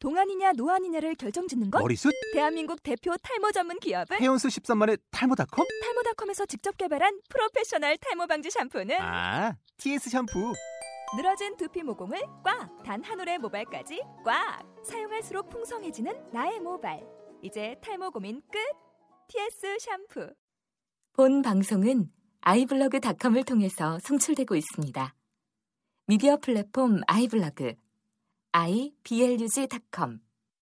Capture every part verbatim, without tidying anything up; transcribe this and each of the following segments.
동안이냐 노안이냐를 결정짓는 것? 머리숱? 대한민국 대표 탈모 전문 기업은? 해온수 십삼만의 탈모닷컴? 탈모닷컴에서 직접 개발한 프로페셔널 탈모 방지 샴푸는? 아, 티에스 샴푸. 늘어진 두피 모공을 꽉! 단 한 올의 모발까지 꽉! 사용할수록 풍성해지는 나의 모발. 이제 탈모 고민 끝! 티에스 샴푸. 본 방송은 아이블로그닷컴을 통해서 송출되고 있습니다. 미디어 플랫폼 아이블로그 아이블로그 닷컴.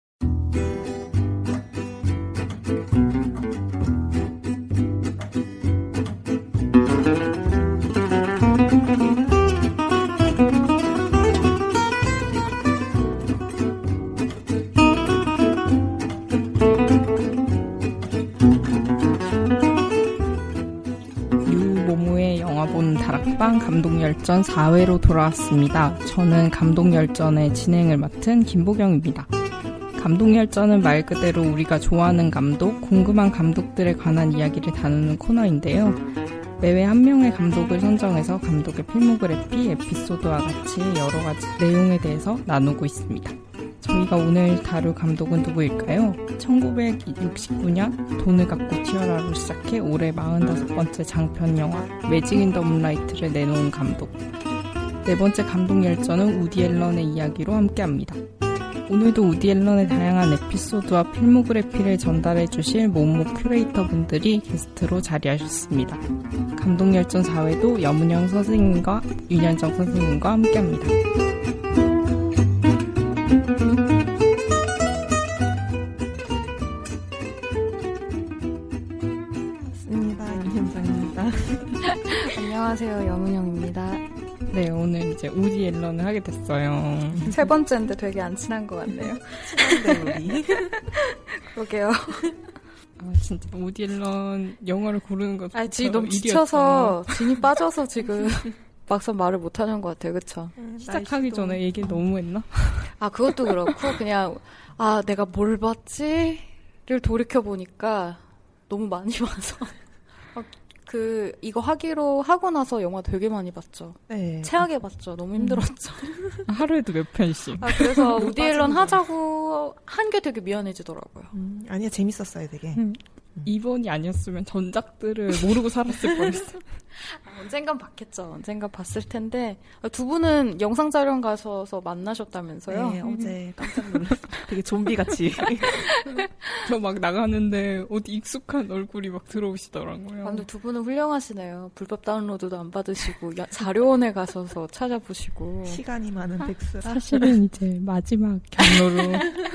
유모모의 영화 보는 다락방 감독열전 사 회로 돌아왔습니다. 저는 감독열전의 진행을 맡은 김보경입니다. 감독열전은 말 그대로 우리가 좋아하는 감독, 궁금한 감독들에 관한 이야기를 다루는 코너인데요. 매회 한 명의 감독을 선정해서 감독의 필모그래피, 에피소드와 같이 여러 가지 내용에 대해서 나누고 있습니다. 저희가 오늘 다룰 감독은 누구일까요? 천구백육십구 년 돈을 갖고 튀어라로 시작해 올해 마흔다섯 번째 장편 영화 매직 인 더 문라이트를 내놓은 감독. 네 번째 감독 열전은 우디 앨런의 이야기로 함께합니다. 오늘도 우디 앨런의 다양한 에피소드와 필모그래피를 전달해 주실 모모 큐레이터 분들이 게스트로 자리하셨습니다. 감독 열전 사 회도 염은영 선생님과 윤현정 선생님과 함께합니다. 안녕하세요, 염은영입니다. 네, 오늘 이제 우디 앨런을 하게 됐어요. 세 번째인데 되게 안 친한 것 같네요. 친한데 우리. 그러게요. 아, 진짜 우디 앨런 영화를 고르는 것. 아, 지금 너무 지쳐서 진이 빠져서 지금 막상 말을 못 하는 것 같아요, 그렇죠? 시작하기 전에 얘기 너무 했나? 아, 그것도 그렇고 그냥 아 내가 뭘 봤지를 돌이켜 보니까 너무 많이 봐서. 그 이거 하기로 하고 나서 영화 되게 많이 봤죠. 네. 최악에 봤죠. 너무 힘들었죠. 음. 하루에도 몇 편씩. 아, 그래서 우디 앨런 하자고 한 게 되게 미안해지더라고요. 음, 아니야, 재밌었어요, 되게. 음. 이번이 아니었으면 전작들을 모르고 살았을 뻔했어. 아, 언젠간 봤겠죠. 언젠간 봤을 텐데 두 분은 영상 자령 가셔서 만나셨다면서요? 네, 어제 깜짝 놀랐어요. 되게 좀비같이. 저 막 나가는데 어디 익숙한 얼굴이 막 들어오시더라고요. 아, 근데 두 분은 훌륭하시네요. 불법 다운로드도 안 받으시고 야, 자료원에 가셔서 찾아보시고. 시간이 많은 백수라. 사실은 이제 마지막 경로로.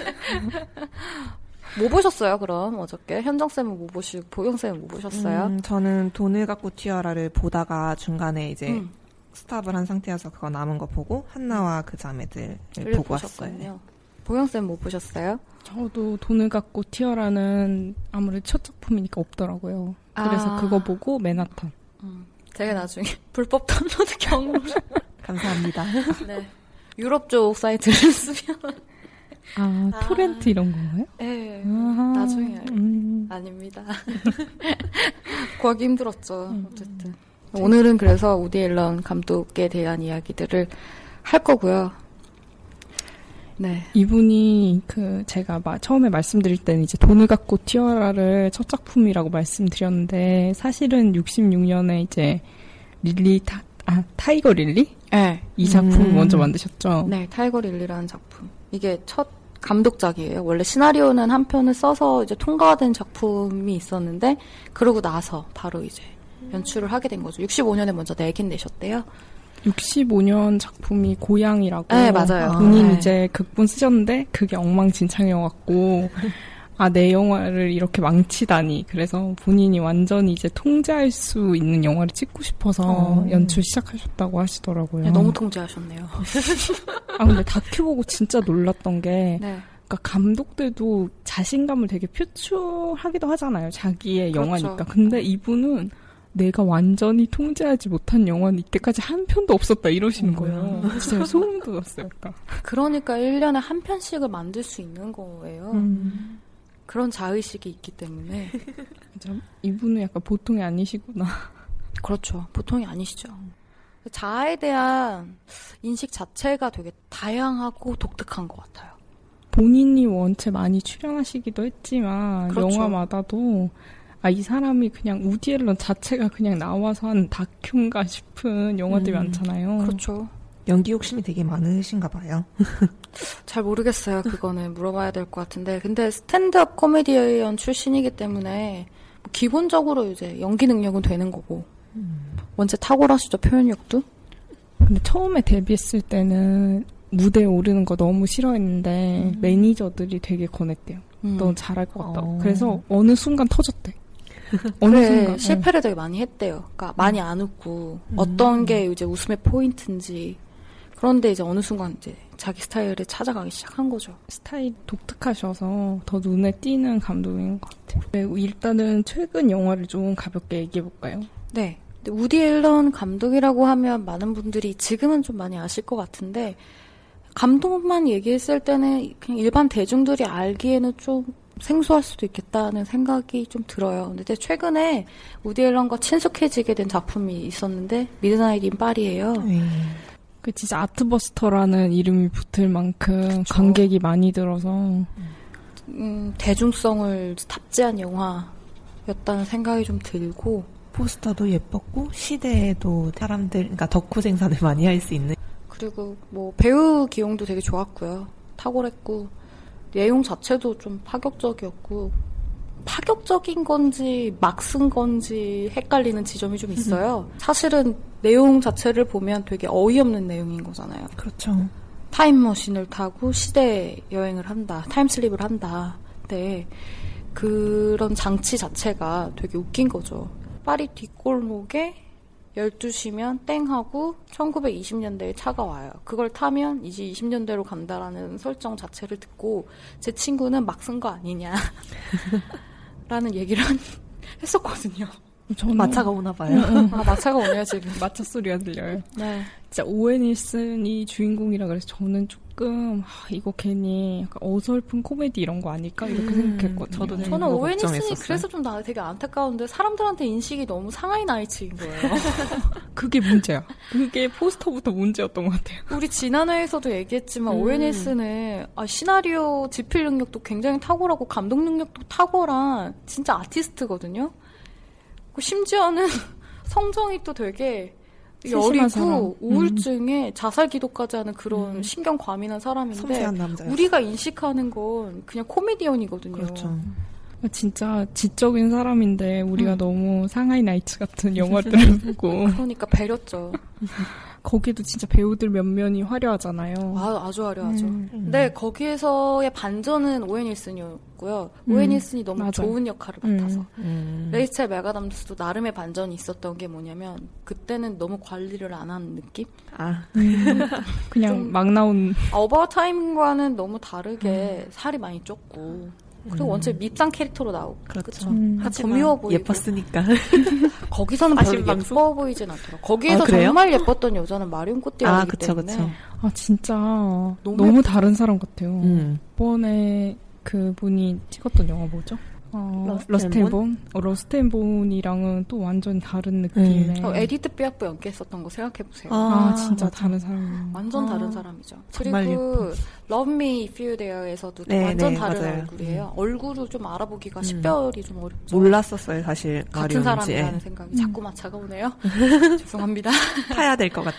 뭐 보셨어요, 그럼, 어저께? 현정쌤은 뭐 보시고, 보경쌤은 뭐 보셨어요? 음, 저는 돈을 갖고 튀어라를 보다가 중간에 이제 음. 스탑을 한 상태여서 그거 남은 거 보고, 한나와 그 자매들을 보고 왔어요. 보경쌤 뭐 보셨어요? 저도 돈을 갖고 튀어라는 아무래도 첫 작품이니까 없더라고요. 그래서 아. 그거 보고 맨하탄. 음. 제가 나중에 불법 다운로드 경로를. 감사합니다. 네. 유럽 쪽 사이트를 쓰면. 아, 아, 토렌트 이런 건가요? 네. 아하, 나중에. 음. 아닙니다. 구하기 힘들었죠. 음. 어쨌든. 오늘은 그래서 우디 앨런 감독에 대한 이야기들을 할 거고요. 네. 이분이 그 제가 막 처음에 말씀드릴 때는 이제 돈을 갖고 튀어라를 첫 작품이라고 말씀드렸는데 사실은 육십육 년에 이제 릴리 타, 아, 타이거 릴리? 네. 이 작품을 음. 먼저 만드셨죠? 네, 타이거 릴리라는 작품. 이게 첫 감독작이에요. 원래 시나리오는 한 편을 써서 이제 통과가 된 작품이 있었는데 그러고 나서 바로 이제 연출을 하게 된 거죠. 육십오 년에 먼저 내긴 내셨대요. 육십오 년 작품이 고양이라고. 네, 맞아요. 본인 아, 네. 이제 극본 쓰셨는데 그게 엉망진창이어갖고 아, 내 영화를 이렇게 망치다니. 그래서 본인이 완전히 이제 통제할 수 있는 영화를 찍고 싶어서 어. 연출 시작하셨다고 하시더라고요. 네, 너무 통제하셨네요. 아, 근데 다큐 보고 진짜 놀랐던 게 네. 그러니까 감독들도 자신감을 되게 표출하기도 하잖아요. 자기의 그렇죠. 영화니까. 근데 이분은 내가 완전히 통제하지 못한 영화는 이때까지 한 편도 없었다 이러시는 거예요. 진짜 소름 돋았어요. 약간. 그러니까 일 년에 한 편씩을 만들 수 있는 거예요. 음. 그런 자의식이 있기 때문에. 진짜 이분은 약간 보통이 아니시구나. 그렇죠. 보통이 아니시죠. 자아에 대한 인식 자체가 되게 다양하고 독특한 것 같아요. 본인이 원체 많이 출연하시기도 했지만 그렇죠. 영화마다도 아, 이 사람이 그냥 우디 앨런 자체가 그냥 나와서 한 다큐인가 싶은 영화들이 음. 많잖아요. 그렇죠. 연기 욕심이 되게 많으신가 봐요. 잘 모르겠어요. 그거는 물어봐야 될 것 같은데. 근데 스탠드업 코미디언 출신이기 때문에 기본적으로 이제 연기 능력은 되는 거고. 음. 원체 탁월하시죠, 표현력도? 근데 처음에 데뷔했을 때는 무대에 오르는 거 너무 싫어했는데 음. 매니저들이 되게 권했대요. 음. 너 잘할 것 같다고. 어. 그래서 어느 순간 터졌대. 어느 그래, 순간 실패를 되게 많이 했대요. 그러니까 많이 안 웃고 음. 어떤 게 이제 웃음의 포인트인지. 그런데 이제 어느 순간 이제 자기 스타일을 찾아가기 시작한 거죠. 스타일이 독특하셔서 더 눈에 띄는 감독인 것 같아요. 네, 일단은 최근 영화를 좀 가볍게 얘기해볼까요? 네. 우디 앨런 감독이라고 하면 많은 분들이 지금은 좀 많이 아실 것 같은데 감독만 얘기했을 때는 그냥 일반 대중들이 알기에는 좀 생소할 수도 있겠다는 생각이 좀 들어요. 근데 최근에 우디 앨런과 친숙해지게 된 작품이 있었는데 미드나잇 인 파리예요. 음. 그 진짜 아트버스터라는 이름이 붙을 만큼 그쵸. 관객이 많이 들어서 음, 대중성을 탑재한 영화였다는 생각이 좀 들고 포스터도 예뻤고 시대에도 사람들, 그러니까 덕후 생산을 많이 할 수 있는. 그리고 뭐 배우 기용도 되게 좋았고요. 탁월했고 내용 자체도 좀 파격적이었고 파격적인 건지 막 쓴 건지 헷갈리는 지점이 좀 있어요. 사실은 내용 자체를 보면 되게 어이없는 내용인 거잖아요. 그렇죠. 타임머신을 타고 시대 여행을 한다. 타임슬립을 한다. 근데 그런 장치 자체가 되게 웃긴 거죠. 파리 뒷골목에 열두 시면 땡 하고 천구백이십 년대에 차가 와요. 그걸 타면 이제 이십 년대로 간다라는 설정 자체를 듣고 제 친구는 막 쓴 거 아니냐 라는 얘기를 했었거든요. 저는 마차가 오나 봐요. 아, 마차가 오네요 지금. 마차 소리가 들려요. 네. 진짜 오웬 윌슨이 주인공이라 그래서 저는 조금 아, 이거 괜히 약간 어설픈 코미디 이런 거 아닐까 이렇게 음, 생각했거든요. 저도 저는 그거 오웬 윌슨이 걱정했었어요. 그래서 좀 나 되게 안타까운데 사람들한테 인식이 너무 상하이 나이츠인 거예요. 그게 문제야. 그게 포스터부터 문제였던 것 같아요. 우리 지난 회에서도 얘기했지만 음. 오웬 윌슨은 아, 시나리오 집필 능력도 굉장히 탁월하고 감독 능력도 탁월한 진짜 아티스트거든요. 심지어는 성정이 또 되게 세심한 여리고 사람. 우울증에 음. 자살 기도까지 하는 그런 음. 신경 과민한 사람인데 섬세한 남자였어요. 우리가 인식하는 건 그냥 코미디언이거든요. 그렇죠. 진짜 지적인 사람인데 우리가 음. 너무 상하이 나이츠 같은 영화들을 보고 그러니까 배렸죠. 거기도 진짜 배우들 면면이 화려하잖아요. 아, 아주 화려하죠. 음. 근데 거기에서의 반전은 오웬 윌슨이었고요. 오웬 음. 윌슨이 너무 맞아. 좋은 역할을 음. 맡아서. 음. 레이첼 맥아담스도 나름의 반전이 있었던 게 뭐냐면 그때는 너무 관리를 안 하는 느낌? 아, 음. 그냥 좀- 막 나온 어바웃 타임과는 너무 다르게 살이 많이 쪘고 그리고 음. 원체 밉상 캐릭터로 나오고 그렇죠. 그쵸? 음. 더 미워 보이고 예뻤으니까. 거기서는 별로 사실 방송? 예뻐 보이진 않더라고. 거기에서 아, 그래요? 정말 예뻤던 여자는 마리온 코티아르이기 아, 그쵸, 때문에 그쵸. 아 진짜 너무 너무, 다른 사람 같아요. 음. 이번에 그분이 찍었던 영화 뭐죠? 어, 러스트 러스트 앤 앤 본? 어, 러스트 앤 본이랑은 또 완전 다른 느낌의 어, 에디트 피아프 연기했었던 거 생각해보세요. 아, 아, 진짜 맞아. 다른 사람이에요. 완전 아, 다른 사람이죠. 정말 그리고 Love Me If You There에서도 네, 완전 네, 다른 맞아요. 얼굴이에요. 얼굴을 좀 알아보기가 음. 식별이 좀 어렵죠. 몰랐었어요, 사실. 같은 마리오인지. 사람이라는 생각이 자꾸 마차가 오네요. 죄송합니다. 타야 될 것 같아.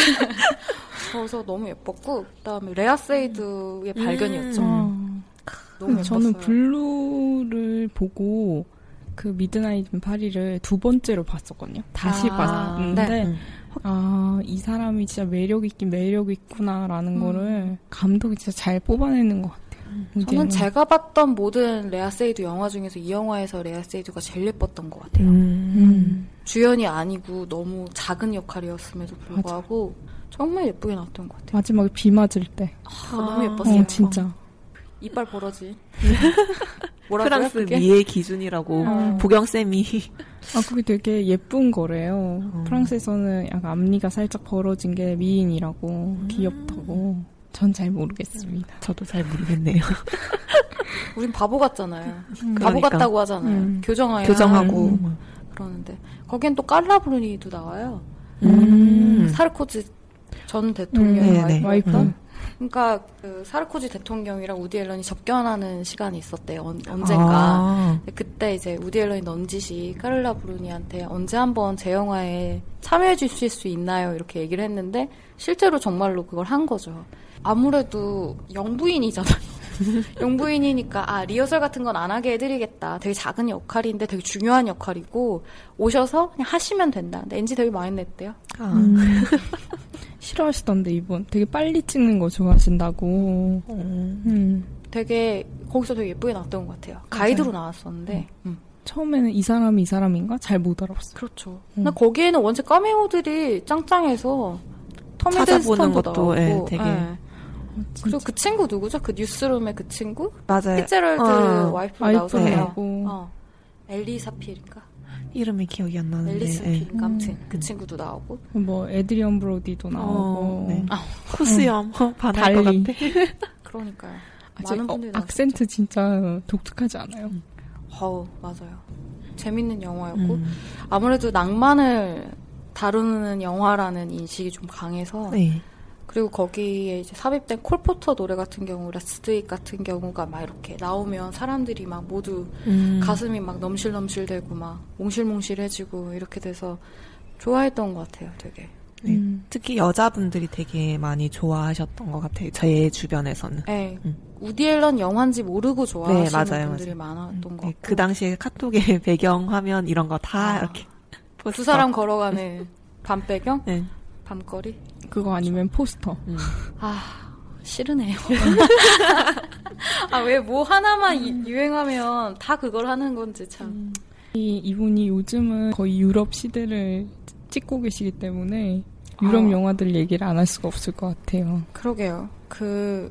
그래서 너무 예뻤고 그다음에 레아 세이드의 발견이었죠. 음. 너무 예뻤어요. 저는 블루를 보고 그 미드나잇 인 파리를 두 번째로 봤었거든요. 다시 아, 봤는데 네. 음. 아, 이 사람이 진짜 매력 있긴 매력 있구나라는 음. 거를 감독이 진짜 잘 뽑아내는 것 같아요. 저는 제가 봤던 모든 레아 세이드 영화 중에서 이 영화에서 레아 세이드가 제일 예뻤던 것 같아요. 음. 음. 주연이 아니고 너무 작은 역할이었음에도 불구하고 정말 예쁘게 나왔던 것 같아요. 마지막에 비 맞을 때. 아, 너무 예뻤어요. 어, 진짜. 이빨 벌어지. 뭐라고요? 프랑스 그게? 미의 기준이라고 어. 보경쌤이 아, 그게 되게 예쁜 거래요. 어. 프랑스에서는 약간 앞니가 살짝 벌어진 게 미인이라고 음. 귀엽다고. 전 잘 모르겠습니다. 저도 잘 모르겠네요. 우린 바보 같잖아요. 음. 바보 그러니까. 같다고 하잖아요. 음. 교정해야 교정하고 하고 그러는데 거기엔 또 깔라 브루니도 나와요. 음. 사르코지 전 대통령의 음. 네네. 와이프였던 와이프. 그러니까 그 사르코지 대통령이랑 우디 앨런이 접견하는 시간이 있었대요. 언, 언젠가. 아. 그때 이제 우디 앨런이 넌지시 카를라 브루니한테 언제 한번 제 영화에 참여해 주실 수 있나요? 이렇게 얘기를 했는데 실제로 정말로 그걸 한 거죠. 아무래도 영부인이잖아요. 영부인이니까 아 리허설 같은 건 안 하게 해드리겠다. 되게 작은 역할인데 되게 중요한 역할이고 오셔서 그냥 하시면 된다. 근데 엔지 되게 많이 냈대요. 아. 음. 싫어하시던데 이분 되게 빨리 찍는 거 좋아하신다고. 음. 음. 되게 거기서 되게 예쁘게 나왔던 것 같아요. 가이드로 나왔었는데 음. 처음에는 이 사람이 이 사람인가 잘 못 알아봤어요. 그렇죠. 음. 근데 거기에는 원체 카메오들이 짱짱해서 톰 찾아보는 히든스턴도 것도, 예, 나오고 되게. 예. 그리고 그 친구 누구죠? 그 뉴스룸의 그 친구? 맞아요. 피츠럴드 어. 와이프로 와이프 나오잖아요. 나오고. 어. 엘리 사필인가? 이름이 기억이 안 나는데. 엘리 예. 사필인가? 아무튼 음. 그 친구도 나오고. 뭐 에드리언 브로디도 나오고. 어, 네. 아, 코스염 반할 것 달리. 같아. 그러니까 아직 많은 어, 분들이 나왔었죠. 악센트 진짜 독특하지 않아요? 어우, 맞아요. 재밌는 영화였고 음. 아무래도 낭만을 다루는 영화라는 인식이 좀 강해서 네. 그리고 거기에 이제 삽입된 콜포터 노래 같은 경우, 레스트윅 같은 경우가 막 이렇게 나오면 사람들이 막 모두 음. 가슴이 막 넘실넘실되고 막 몽실몽실해지고 이렇게 돼서 좋아했던 것 같아요, 되게. 네. 음. 특히 여자분들이 되게 많이 좋아하셨던 것 같아요. 제 주변에서는. 네. 음. 우디 앨런 영화인지 모르고 좋아하시는 네, 맞아요, 분들이 맞아요. 많았던 것 같고. 네, 그 당시에 카톡의 배경화면 이런 거 다 아. 이렇게 포스터. 두 사람 걸어가는 밤 배경? 네. 밤거리? 그거 아니면 포스터. 음. 아, 싫으네요. 아, 왜 뭐 하나만 이- 유행하면 다 그걸 하는 건지 참. 이, 이분이 요즘은 거의 유럽 시대를 찍고 계시기 때문에 유럽 아. 영화들 얘기를 안 할 수가 없을 것 같아요. 그러게요. 그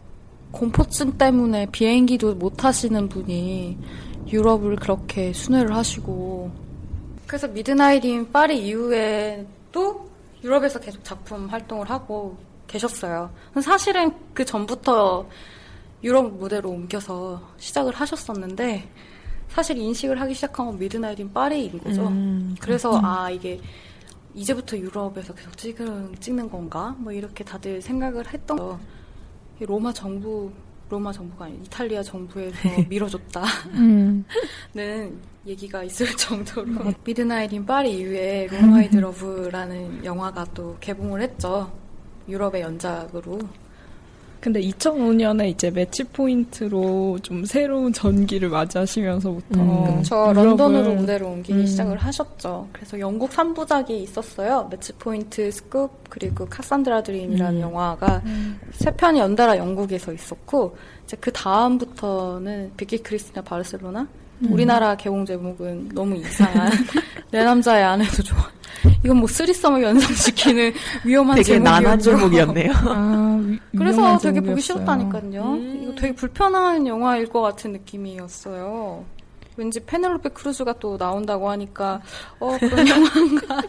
공포증 때문에 비행기도 못 타시는 분이 유럽을 그렇게 순회를 하시고 그래서 미드나잇 인 파리 이후에도 유럽에서 계속 작품 활동을 하고 계셨어요. 사실은 그 전부터 유럽 무대로 옮겨서 시작을 하셨었는데 사실 인식을 하기 시작한 건 미드나잇 인 파리인 거죠. 음, 그래서 아 이게 이제부터 유럽에서 계속 찍은, 찍는 건가? 뭐 이렇게 다들 생각을 했던 거. 로마 정부, 로마 정부가 아니라 이탈리아 정부에서 밀어줬다는 음. 얘기가 있을 정도로 미드나잇 인 파리 이후에 로마이드 러브라는 영화가 또 개봉을 했죠. 유럽의 연작으로. 근데 이천오 년에 이제 매치 포인트로 좀 새로운 전기를 맞이하시면서부터 음. 저 유럽을- 런던으로 무대를 옮기기 음. 시작을 하셨죠. 그래서 영국 삼 부작이 있었어요. 매치 포인트, 스쿱, 그리고 카산드라 드림이라는 음. 영화가 세 편이 연달아 영국에서 있었고 이제 그 다음부터는 비키 크리스티나 바르셀로나. 음. 우리나라 개봉 제목은 너무 이상한 내 남자의 아내도 좋아. 이건 뭐 쓰리썸을 연상시키는 위험한 되게 제목이었죠. 난한 제목이었네요. 아, 위, 그래서 위험한 되게 보기 제목이었어요. 싫었다니까요. 음. 이거 되게 불편한 영화일 것 같은 느낌이었어요. 왠지 페넬로페 크루즈가 또 나온다고 하니까 어 그런 영화인가.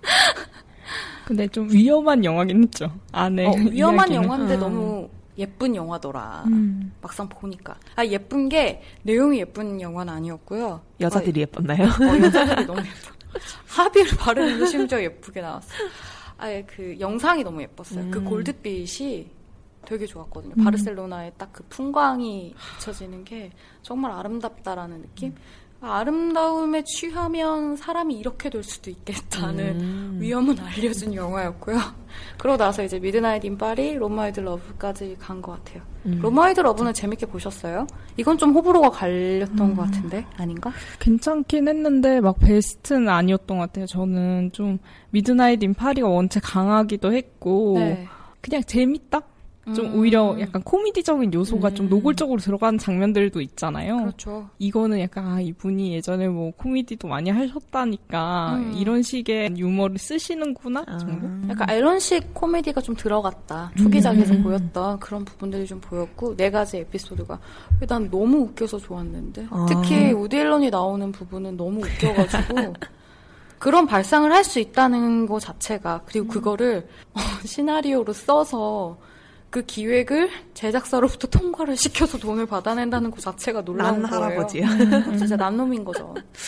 근데 좀 위험한 영화긴 했죠. 안에 어, 위험한 이야기는. 영화인데 음. 너무 예쁜 영화더라. 음. 막상 보니까. 아 예쁜 게 내용이 예쁜 영화는 아니었고요. 여자들이 예뻤나요? 어, 어, 여자들이 너무 예뻐. 합의를 바르는데 심지어 예쁘게 나왔어요. 아예 그 영상이 너무 예뻤어요. 그 음. 골드빛이 되게 좋았거든요. 음. 바르셀로나의 딱 그 풍광이 비춰지는 게 정말 아름답다라는 느낌? 아름다움에 취하면 사람이 이렇게 될 수도 있겠다는 음. 위험은 알려준 영화였고요. 그러고 나서 이제 미드나잇 인 파리, 로마이드 러브까지 간 것 같아요. 음. 로마이드 러브는 재밌게 보셨어요? 이건 좀 호불호가 갈렸던 음. 것 같은데 아닌가? 괜찮긴 했는데 막 베스트는 아니었던 것 같아요. 저는 좀 미드나잇 인 파리가 원체 강하기도 했고 네. 그냥 재밌다? 좀 음. 오히려 약간 코미디적인 요소가 음. 좀 노골적으로 들어가는 장면들도 있잖아요. 그렇죠. 이거는 약간 아, 이분이 예전에 뭐 코미디도 많이 하셨다니까 음. 이런 식의 유머를 쓰시는구나 아. 정도? 약간 앨런식 코미디가 좀 들어갔다. 초기작에서 음. 보였던 그런 부분들이 좀 보였고 네 가지 에피소드가 난 너무 웃겨서 좋았는데 아. 특히 우디 앨런이 나오는 부분은 너무 웃겨가지고 그런 발상을 할 수 있다는 거 자체가 그리고 그거를 어, 시나리오로 써서 그 기획을 제작사로부터 통과를 시켜서 돈을 받아낸다는 것 자체가 놀라운 난 거예요. 할아버지야. 음, 진짜 난놈인 거죠.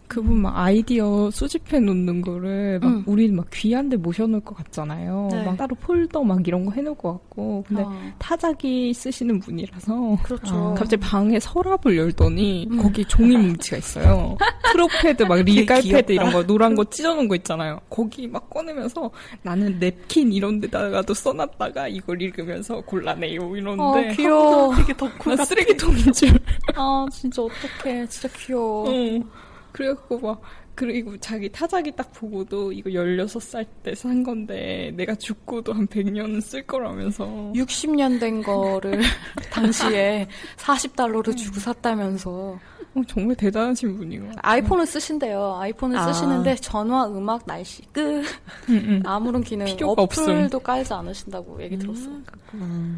그분 막 아이디어 수집해 놓는 거를 막 음. 우리는 막 귀한데 모셔놓을 것 같잖아요. 네. 막 따로 폴더 막 이런 거 해놓을 것 같고. 근데 어. 타자기 쓰시는 분이라서 그렇죠. 갑자기 방에 서랍을 열더니 음. 거기 종이 뭉치가 있어요. 트로패드 막 리갈패드 이런 거 노란 거 찢어놓은 거 있잖아요. 거기 막 꺼내면서 나는 냅킨 이런 데다가도 써놨다가 이걸 읽으면서 골라내요 이러는데 어, 귀여워. 되게 덕후 나 쓰레기통인 줄. 아, 진짜 어떡해. 진짜 귀여워. 어. 그래갖고 막 그리고 자기 타자기 딱 보고도 이거 열여섯 살 때 산 건데 내가 죽고도 한 백 년은 쓸 거라면서 육십 년 된 거를 당시에 사십 달러를 주고 샀다면서. 어, 정말 대단하신 분이고. 아이폰을 쓰신대요. 아이폰을 아. 쓰시는데 전화, 음악, 날씨, 끝. 응, 응. 아무런 기능, 필요가 어플도 깔지 않으신다고 얘기 들었어요. 음.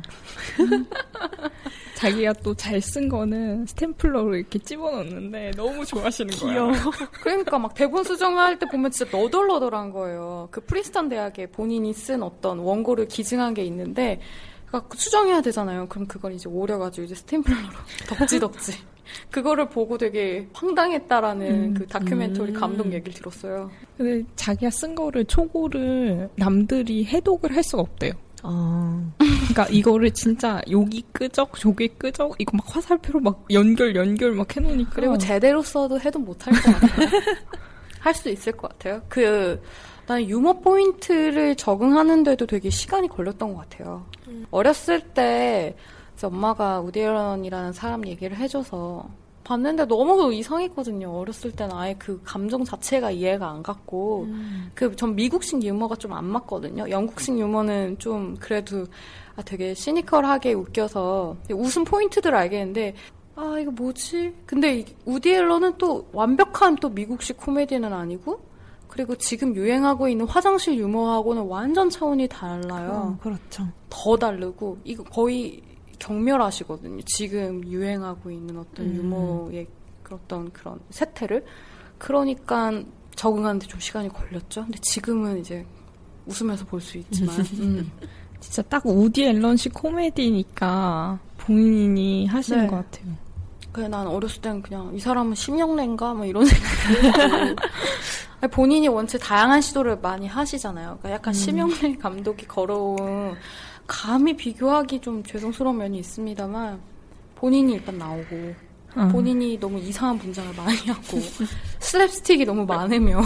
자기가 또 잘 쓴 거는 스탬플러로 이렇게 집어넣는데 너무 좋아하시는 거예요. 그러니까 막 대본 수정할 때 보면 진짜 너덜너덜한 거예요. 그 프린스턴 대학에 본인이 쓴 어떤 원고를 기증한 게 있는데 그러니까 수정해야 되잖아요. 그럼 그걸 이제 오려가지고 이제 스탬플러로 덕지덕지. 그거를 보고 되게 황당했다라는 음, 그 다큐멘터리 음. 감동 얘기를 들었어요. 근데 자기가 쓴 거를 초고를 남들이 해독을 할 수가 없대요. 어. 그러니까 이거를 진짜 여기 끄적 저기 끄적 이거 막 화살표로 막 연결 연결 막 해놓으니까 그리고 제대로 써도 해도 못할 것 같아요. 할 수 있을 것 같아요. 그 나는 유머 포인트를 적응하는데도 되게 시간이 걸렸던 것 같아요. 음. 어렸을 때 이제 엄마가 우디 앨런이라는 사람 얘기를 해줘서 봤는데 너무 이상했거든요. 어렸을 때는 아예 그 감정 자체가 이해가 안 갔고 음. 그 전 미국식 유머가 좀 안 맞거든요. 영국식 유머는 좀 그래도 아, 되게 시니컬하게 웃겨서 웃음 포인트들을 알겠는데 아 이거 뭐지? 근데 우디 앨런은 또 완벽한 또 미국식 코미디는 아니고 그리고 지금 유행하고 있는 화장실 유머하고는 완전 차원이 달라요. 어, 그렇죠. 더 다르고 이거 거의 경멸하시거든요. 지금 유행하고 있는 어떤 음. 유머의 어떤 그런 세태를. 그러니까 적응하는데 좀 시간이 걸렸죠. 근데 지금은 이제 웃으면서 볼 수 있지만. 음. 진짜 딱 우디 앨런식 코미디니까 본인이 하시는 네. 것 같아요. 그래 난 어렸을 때는 그냥 이 사람은 심령래인가 뭐 이런 생각을 했고 본인이 원체 다양한 시도를 많이 하시잖아요. 그러니까 약간 음. 심영래 감독이 걸어온 감히 비교하기 좀 죄송스러운 면이 있습니다만 본인이 일단 나오고 어. 본인이 너무 이상한 분장을 많이 하고 슬랩스틱이 너무 많으며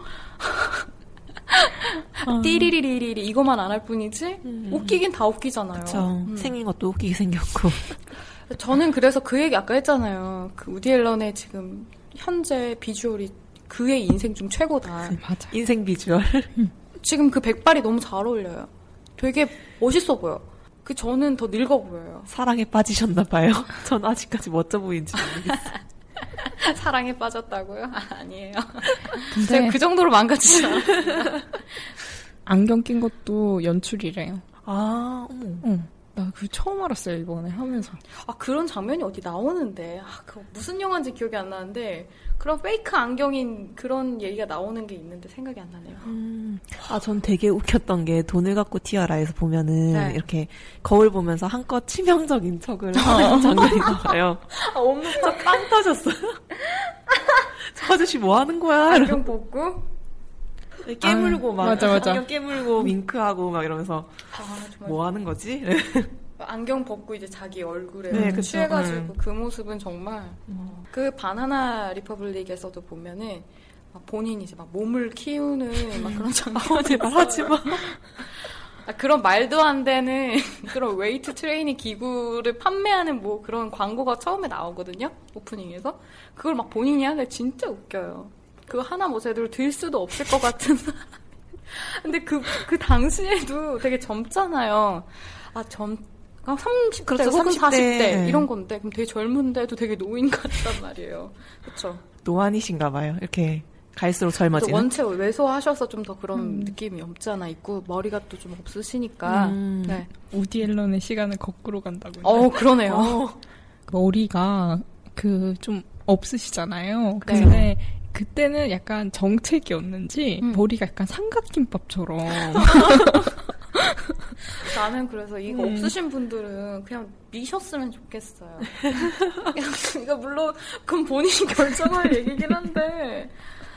어. 띠리리리리 이거만 안 할 뿐이지 음. 웃기긴 다 웃기잖아요. 그쵸. 음. 생긴 것도 웃기게 생겼고. 저는 그래서 그 얘기 아까 했잖아요. 그 우디 앨런의 지금 현재 비주얼이 그의 인생 중 최고다. 맞아. 인생 비주얼. 지금 그 백발이 너무 잘 어울려요. 되게 멋있어 보여. 그 저는 더 늙어 보여요. 사랑에 빠지셨나 봐요. 전 아직까지 멋져 보이는지 모르겠어요. 사랑에 빠졌다고요? 아, 아니에요. 근데 제가 그 정도로 망가지지 않았어요. 안경 낀 것도 연출이래요. 아, 어머. 응. 나 그 처음 알았어요 이번에 하면서. 아 그런 장면이 어디 나오는데 아 그거 무슨 영화인지 기억이 안 나는데 그런 페이크 안경인 그런 얘기가 나오는 게 있는데 생각이 안 나네요. 음, 아, 전 되게 웃겼던 게 돈을 갖고 튀어라에서 보면은 네. 이렇게 거울 보면서 한껏 치명적인 척을 하는 장면이 나와요. 아 없는 저빵 터졌어요. 저 아저씨 뭐 하는 거야? 안경 벗고 깨물고 막 맞아, 맞아. 안경 깨물고 윙크하고 막 이러면서 아 정말 뭐 하는 거지? 안경 벗고 이제 자기 얼굴에 네, 그쵸. 취해가지고 음. 그 모습은 정말 음. 그 바나나 리퍼블릭에서도 보면은 막 본인이 이제 막 몸을 키우는 막 그런 장면이 제발 하지 마. 아, 그런 말도 안 되는 그런 웨이트 트레이닝 기구를 판매하는 뭐 그런 광고가 처음에 나오거든요. 오프닝에서. 그걸 막 본인이 하는데 진짜 웃겨요. 그거 하나 뭐 제대로 들 수도 없을 것 같은. 근데 그, 그 당시에도 되게 젊잖아요. 아, 젊, 삼십 대 그렇죠, 혹은 삼십 대. 사십 대 네. 이런 건데 그럼 되게 젊은데도 되게 노인 같단 말이에요. 그렇죠. 노안이신가 봐요. 이렇게 갈수록 또 젊어지는. 원체 왜소하셔서 좀 더 그런 음. 느낌이 없지 않아 있고 머리가 또 좀 없으시니까. 음. 네. 우디 앨런의 시간을 거꾸로 간다고요. 어 그러네요. 어. 머리가 그 좀 없으시잖아요. 네. 근데 그때는 약간 정책이었는지 음. 머리가 약간 삼각김밥처럼 나는 그래서 이거 음. 없으신 분들은 그냥 미셨으면 좋겠어요. 이거 물론 그건 본인이 결정할 얘기긴 한데.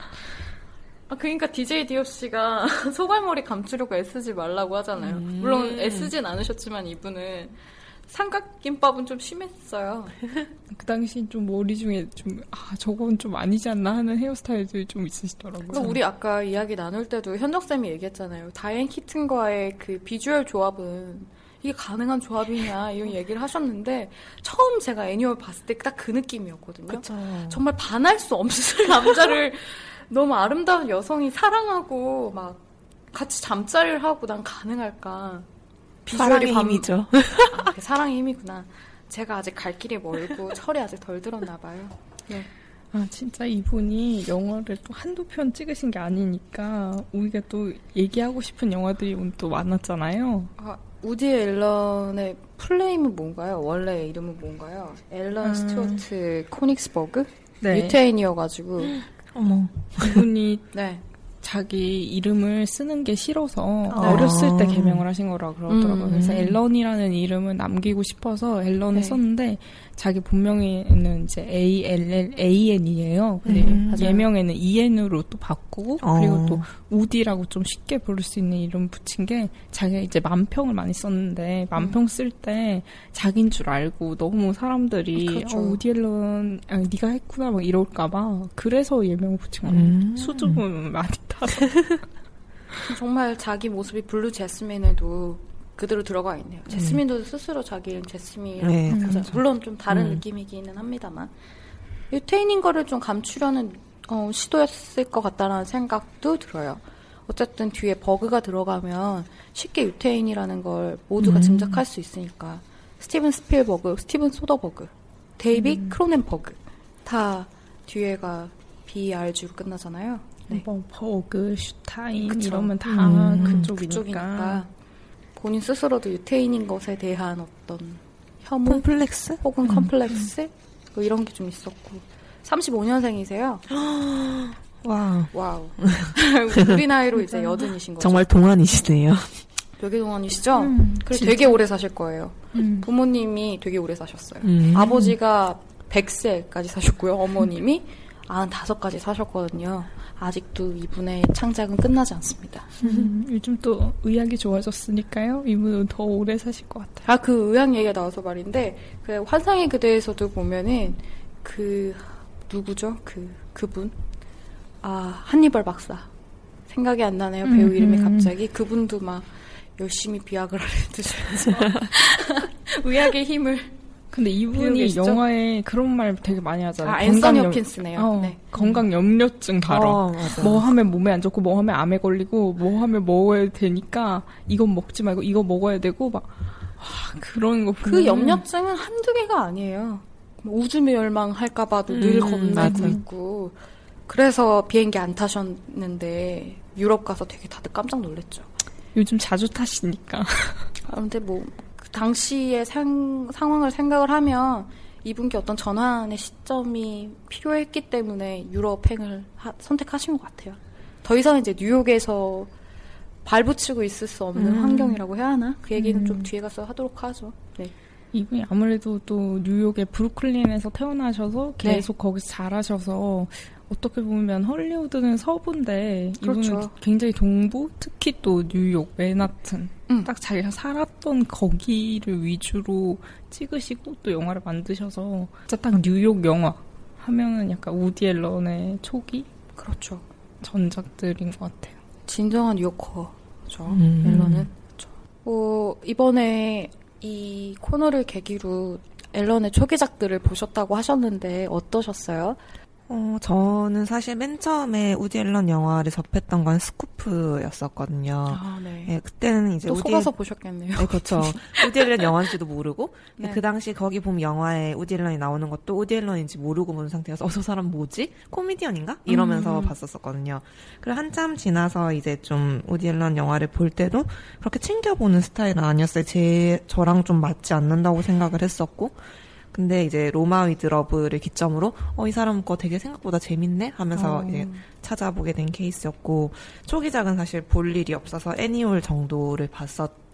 아, 그러니까 디제이 디오씨가 소갈머리 감추려고 애쓰지 말라고 하잖아요. 음. 물론 애쓰진 않으셨지만 이분은 삼각김밥은 좀 심했어요. 그 당시 좀 머리 중에 좀, 아, 저건 좀 아니지 않나 하는 헤어스타일들이 좀 있으시더라고요. 그러니까 우리 아까 이야기 나눌 때도 현정쌤이 얘기했잖아요. 다이앤 키튼과의 그 비주얼 조합은 이게 가능한 조합이냐 이런 얘기를 하셨는데 처음 제가 애니얼 봤을 때 딱 그 느낌이었거든요. 그쵸. 정말 반할 수 없을 남자를 너무 아름다운 여성이 사랑하고 막 같이 잠자리를 하고 난 가능할까. 사랑의 밤... 힘이죠. 아, 사랑의 힘이구나. 제가 아직 갈 길이 멀고 철이 아직 덜 들었나 봐요. 네. 아, 진짜 이분이 영화를 또 한두 편 찍으신 게 아니니까 우리가 또 얘기하고 싶은 영화들이 오늘 또 많았잖아요. 아, 우디 앨런의 플레임은 뭔가요? 원래 이름은 뭔가요? 앨런 음. 스튜어트 코닉스버그? 네. 유태인이어가지고. 어머. 이분이 네. 자기 이름을 쓰는 게 싫어서 아. 어렸을 때 개명을 하신 거라 그러더라고요. 음. 그래서 앨런이라는 이름을 남기고 싶어서 앨런을 네. 썼는데 자기 본명에는 이제 에이 엘 엘 에이 엔이에요. 근데 음, 예명에는 이 엔으로 또 바꾸고 어. 그리고 또 우디라고 좀 쉽게 부를 수 있는 이름 붙인 게 자기가 이제 만평을 많이 썼는데 만평 쓸 때 자기인 줄 알고 너무 사람들이 그렇죠. 어, 우디 앨런 아, 네가 했구나 막 이럴까봐 그래서 예명을 붙인 거예요. 음. 수줍음 많이 타서. 정말 자기 모습이 블루 제스민에도 그대로 들어가 있네요. 제스민도 스스로 자기 이름 제스민이라고 네, 하잖아요. 그렇죠. 물론 좀 다른 음. 느낌이기는 합니다만 유태인인 거를 좀 감추려는 어, 시도였을 것 같다는 생각도 들어요. 어쨌든 뒤에 버그가 들어가면 쉽게 유태인이라는 걸 모두가 음. 짐작할 수 있으니까 스티븐 스필버그, 스티븐 소더버그, 데이빗 음. 크로넨버그 다 뒤에가 비 알 지로 끝나잖아요. 네. 뭐 버그, 슈타인 그쵸. 이러면 다 음, 그쪽이니까. 그쪽이니까 본인 스스로도 유태인인 것에 대한 어떤 혐오 콤플렉스? 혹은 컴플렉스 뭐 이런 게 좀 있었고 삼십오 년생이세요. 와. 와우. 우리 나이로 이제 여든이신 거죠. 정말 동안이시네요. 되게 동안이시죠? 음, 그래서 진짜. 되게 오래 사실 거예요. 음. 부모님이 되게 오래 사셨어요. 음. 아버지가 백 세까지 사셨고요. 어머님이 구십오까지 사셨거든요. 아직도 이분의 창작은 끝나지 않습니다. 음, 요즘 또 의학이 좋아졌으니까요. 이분은 더 오래 사실 것 같아요. 아, 그 의학 얘기가 나와서 말인데, 그 환상의 그대에서도 보면은, 그, 누구죠? 그, 그분? 아, 한니발 박사. 생각이 안 나네요. 배우 음, 이름이 음. 갑자기. 그분도 막 열심히 비아그라를 드시면서 의학의 힘을. 근데 이분이 계시죠? 영화에 그런 말 되게 많이 하잖아요. 아, 앤서니 건강 염- 홉킨스네요. 어, 네. 건강 염려증 다뤄. 어, 맞아. 뭐 하면 몸에 안 좋고 뭐 하면 암에 걸리고 뭐 하면 먹어야 되니까 이건 먹지 말고 이거 먹어야 되고 막 와, 그런 거 그 보면 염려증은 한두 개가 아니에요. 우주 멸망할까봐도 늘 음, 겁내고 맞아. 있고. 그래서 비행기 안 타셨는데 유럽 가서 되게 다들 깜짝 놀랐죠. 요즘 자주 타시니까. 아, 근데 뭐, 그 당시의 상, 상황을 생각을 하면 이분께 어떤 전환의 시점이 필요했기 때문에 유럽행을 하- 선택하신 것 같아요. 더 이상 이제 뉴욕에서 발붙이고 있을 수 없는 음. 환경이라고 해야 하나? 그 얘기는 음. 좀 뒤에 가서 하도록 하죠. 네. 이분이 아무래도 또 뉴욕의 브루클린에서 태어나셔서 계속 네. 거기서 자라셔서 어떻게 보면 헐리우드는 서부인데 이분은 그렇죠. 굉장히 동부, 특히 또 뉴욕, 맨하튼 음. 딱 자기가 살았던 거기를 위주로 찍으시고 또 영화를 만드셔서 진짜 딱 뉴욕 영화 하면은 약간 우디 앨런의 초기 그렇죠. 전작들인 것 같아요. 진정한 뉴요커죠. 음. 앨런은. 그렇죠. 어, 이번에 이 코너를 계기로 앨런의 초기작들을 보셨다고 하셨는데 어떠셨어요? 어, 저는 사실 맨 처음에 우디 앨런 영화를 접했던 건 스쿠프였었거든요. 아, 네. 예, 그때는 이제 또 우디 속아서 보셨겠네요. 네, 그렇죠. 우디 앨런 영화인지도 모르고 네. 그 당시 거기 보면 영화에 우디 앨런이 나오는 것도 우디 앨런인지 모르고 본 상태여서 어, 저 사람 뭐지? 코미디언인가? 이러면서 음. 봤었었거든요. 그리고 한참 지나서 이제 좀 우디 앨런 영화를 볼 때도 그렇게 챙겨보는 스타일은 아니었어요. 제 저랑 좀 맞지 않는다고 생각을 했었고 근데 이제 로마 위드 러브를 기점으로 어, 이 사람 거 되게 생각보다 재밌네 하면서 어. 이제 찾아보게 된 케이스였고 초기작은 사실 볼 일이 없어서 애니올 정도를 봤었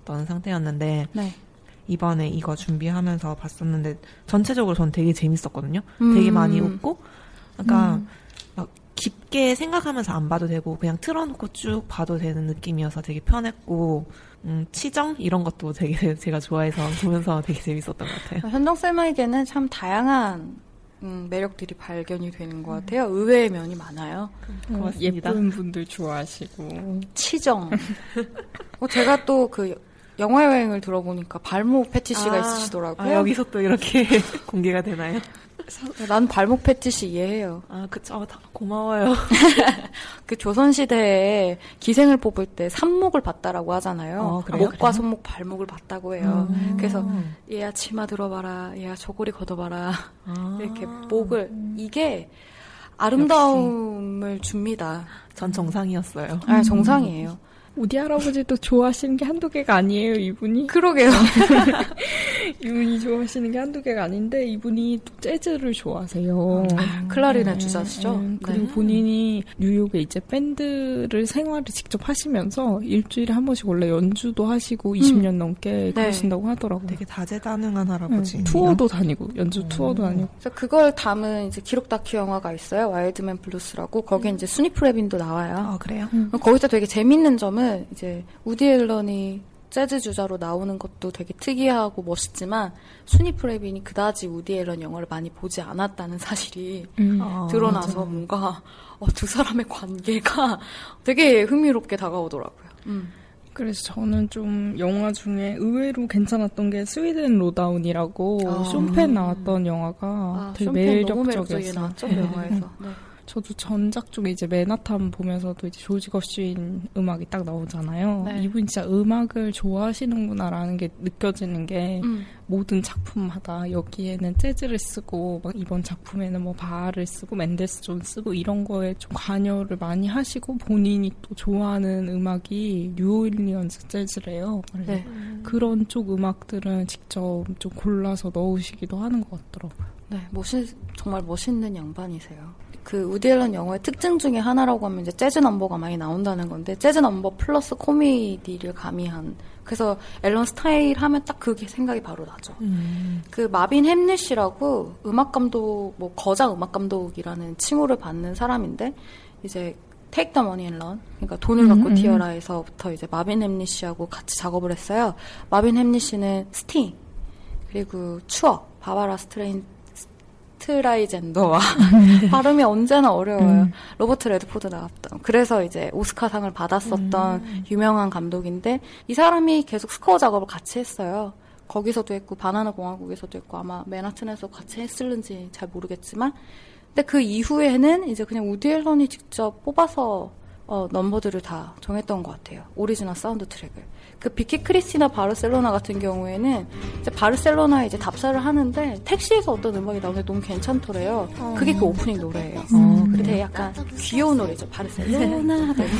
있었던 상태였는데 네. 이번에 이거 준비하면서 봤었는데 전체적으로 전 되게 재밌었거든요. 음. 되게 많이 웃고 그러니까 음. 막 깊게 생각하면서 안 봐도 되고 그냥 틀어놓고 쭉 봐도 되는 느낌이어서 되게 편했고 음, 치정 이런 것도 되게 제가 좋아해서 보면서 되게 재밌었던 것 같아요. 현정쌤에게는 참 다양한 음, 매력들이 발견이 되는 것 같아요. 의외의 면이 많아요. 고맙습니다. 예쁜 분들 좋아하시고 치정. 어, 제가 또 그 영화 여행을 들어보니까 발목 패티시가 아, 있으시더라고요. 아, 여기서 또 이렇게 공개가 되나요? 난 발목 패티시 이해해요. 아, 그쵸. 아, 고마워요. 그 조선시대에 기생을 뽑을 때 삽목을 봤다라고 하잖아요. 어, 그래요? 목과 손목, 발목을 봤다고 해요. 음. 그래서 얘야 치마 들어봐라, 얘야 저고리 걷어봐라. 아. 이렇게 목을 이게 아름다움을 줍니다. 전 정상이었어요. 아, 정상이에요. 우디 할아버지도 좋아하시는 게 한두 개가 아니에요, 이분이. 그러게요. 이분이 좋아하시는 게 한두 개가 아닌데 이분이 또 재즈를 좋아하세요. 아, 클라리넷 주자시죠? 네, 그리고 네. 본인이 뉴욕에 이제 밴드를 생활을 직접 하시면서 일주일에 한 번씩 원래 연주도 하시고 이십 년 넘게 네. 그러신다고 하더라고요. 되게 다재다능한 할아버지. 네, 투어도 다니고 연주 투어도 다니고. 그래서 그걸 담은 이제 기록 다큐 영화가 있어요. 와일드맨 블루스라고. 거기에 이제 스니프 레빈도 나와요. 아, 그래요? 거기서 되게 재밌는 점은 이제 우디 앨런이 재즈 주자로 나오는 것도 되게 특이하고 멋있지만 스니프 레빈이 그다지 우디 앨런 영화를 많이 보지 않았다는 사실이 음. 아, 드러나서 맞아요. 뭔가 어, 두 사람의 관계가 되게 흥미롭게 다가오더라고요. 음. 그래서 저는 좀 영화 중에 의외로 괜찮았던 게 스위덴 로다운이라고 아. 쇼펜 나왔던 영화가 아, 되게 쇼펜 너무 매력적이게 매력적이었어요. 나왔죠, 네. 영화에서. 네. 저도 전작 중에 이제 맨하탄 보면서도 이제 조지 거쉬인 음악이 딱 나오잖아요. 네. 이분 진짜 음악을 좋아하시는구나라는 게 느껴지는 게 음. 모든 작품마다 여기에는 재즈를 쓰고 막 이번 작품에는 뭐 바하를 쓰고 맨델스존 쓰고 이런 거에 좀 관여를 많이 하시고 본인이 또 좋아하는 음악이 뉴올리언스 재즈래요. 그래서 네. 그런 쪽 음악들은 직접 좀 골라서 넣으시기도 하는 것 같더라고요. 네, 멋있, 정말 멋있는 양반이세요. 그 우디 앨런 영화의 특징 중에 하나라고 하면 이제 재즈 넘버가 많이 나온다는 건데 재즈 넘버 플러스 코미디를 가미한 그래서 앨런 스타일 하면 딱 그게 생각이 바로 나죠. 음. 그 마빈 햄릿이라고 음악 감독 뭐 거장 음악 감독이라는 칭호를 받는 사람인데 이제 테이크 더 머니 앤 런 그러니까 돈을 갖고 음, 튀어라에서부터 이제 마빈 햄릿이하고 같이 작업을 했어요. 마빈 햄릿이는 스팅 그리고 추억 바바라 스트레인 트라이젠더와 발음이 언제나 어려워요. 음. 로버트 레드포드 나왔던. 그래서 이제 오스카상을 받았었던 음. 유명한 감독인데 이 사람이 계속 스코어 작업을 같이 했어요. 거기서도 했고 바나나 공화국에서도 했고 아마 맨하튼에서 같이 했을는지 잘 모르겠지만 근데 그 이후에는 이제 그냥 우디 앨런이 직접 뽑아서 어, 넘버들을 다 정했던 것 같아요. 오리지널 사운드 트랙을. 그 비키 크리스티나 바르셀로나 같은 경우에는 이제 바르셀로나에 이제 답사를 하는데 택시에서 어떤 음악이 나오는데 너무 괜찮더래요. 어. 그게 그 오프닝 노래예요. 음. 근데 되게 약간 귀여운 노래죠. 바르셀로나. 네.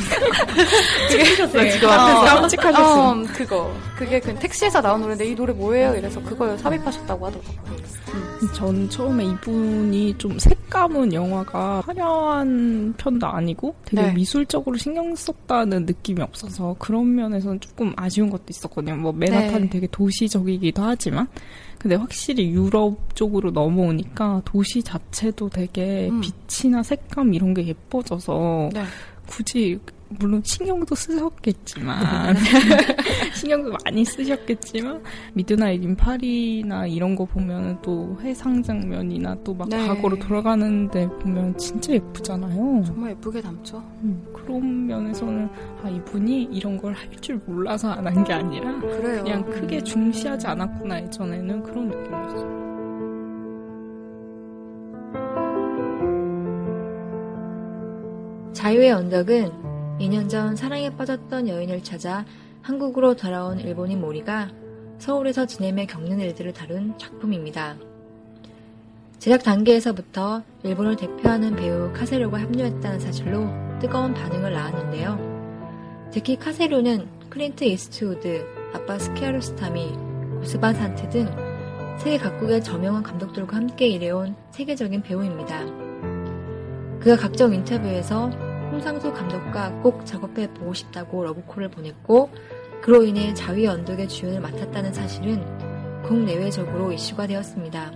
네. 지금 어, 앞에서 깜찍하셨어요. 어, 그거. 그게 그 택시에서 나온 노래인데 이 노래 뭐예요? 이래서 그걸 삽입하셨다고 하더라고요. 전 처음에 이분이 좀 색감은 영화가 화려한 편도 아니고 되게 네. 미술적으로 신경 썼다는 느낌이 없어서 그런 면에서는 조금 아쉬운 것도 있었거든요. 뭐 맨하탄이 네. 되게 도시적이기도 하지만 근데 확실히 유럽 쪽으로 넘어오니까 도시 자체도 되게 음. 빛이나 색감 이런 게 예뻐져서 네. 굳이 물론 신경도 쓰셨겠지만 신경도 많이 쓰셨겠지만 미드나잇 인 파리나 이런 거 보면 또 회상 장면이나 또 막 네. 과거로 돌아가는데 보면 진짜 예쁘잖아요. 정말 예쁘게 담죠. 음, 그런 면에서는 아 이분이 이런 걸 할 줄 몰라서 안 한 게 아니라 그래요. 그냥 크게 중시하지 않았구나 예전에는 그런 느낌이었어요. 자유의 언덕은 이 년 전 사랑에 빠졌던 여인을 찾아 한국으로 돌아온 일본인 모리가 서울에서 지내며 겪는 일들을 다룬 작품입니다. 제작 단계에서부터 일본을 대표하는 배우 카세료가 합류했다는 사실로 뜨거운 반응을 낳았는데요. 특히 카세료는 클린트 이스트우드, 아바스 키아로스타미, 고스반 산트 등 세계 각국의 저명한 감독들과 함께 일해온 세계적인 배우입니다. 그가 각종 인터뷰에서 홍상수 감독과 꼭 작업해보고 싶다고 러브콜을 보냈고 그로 인해 자위의 언덕의 주연을 맡았다는 사실은 국내외적으로 이슈가 되었습니다.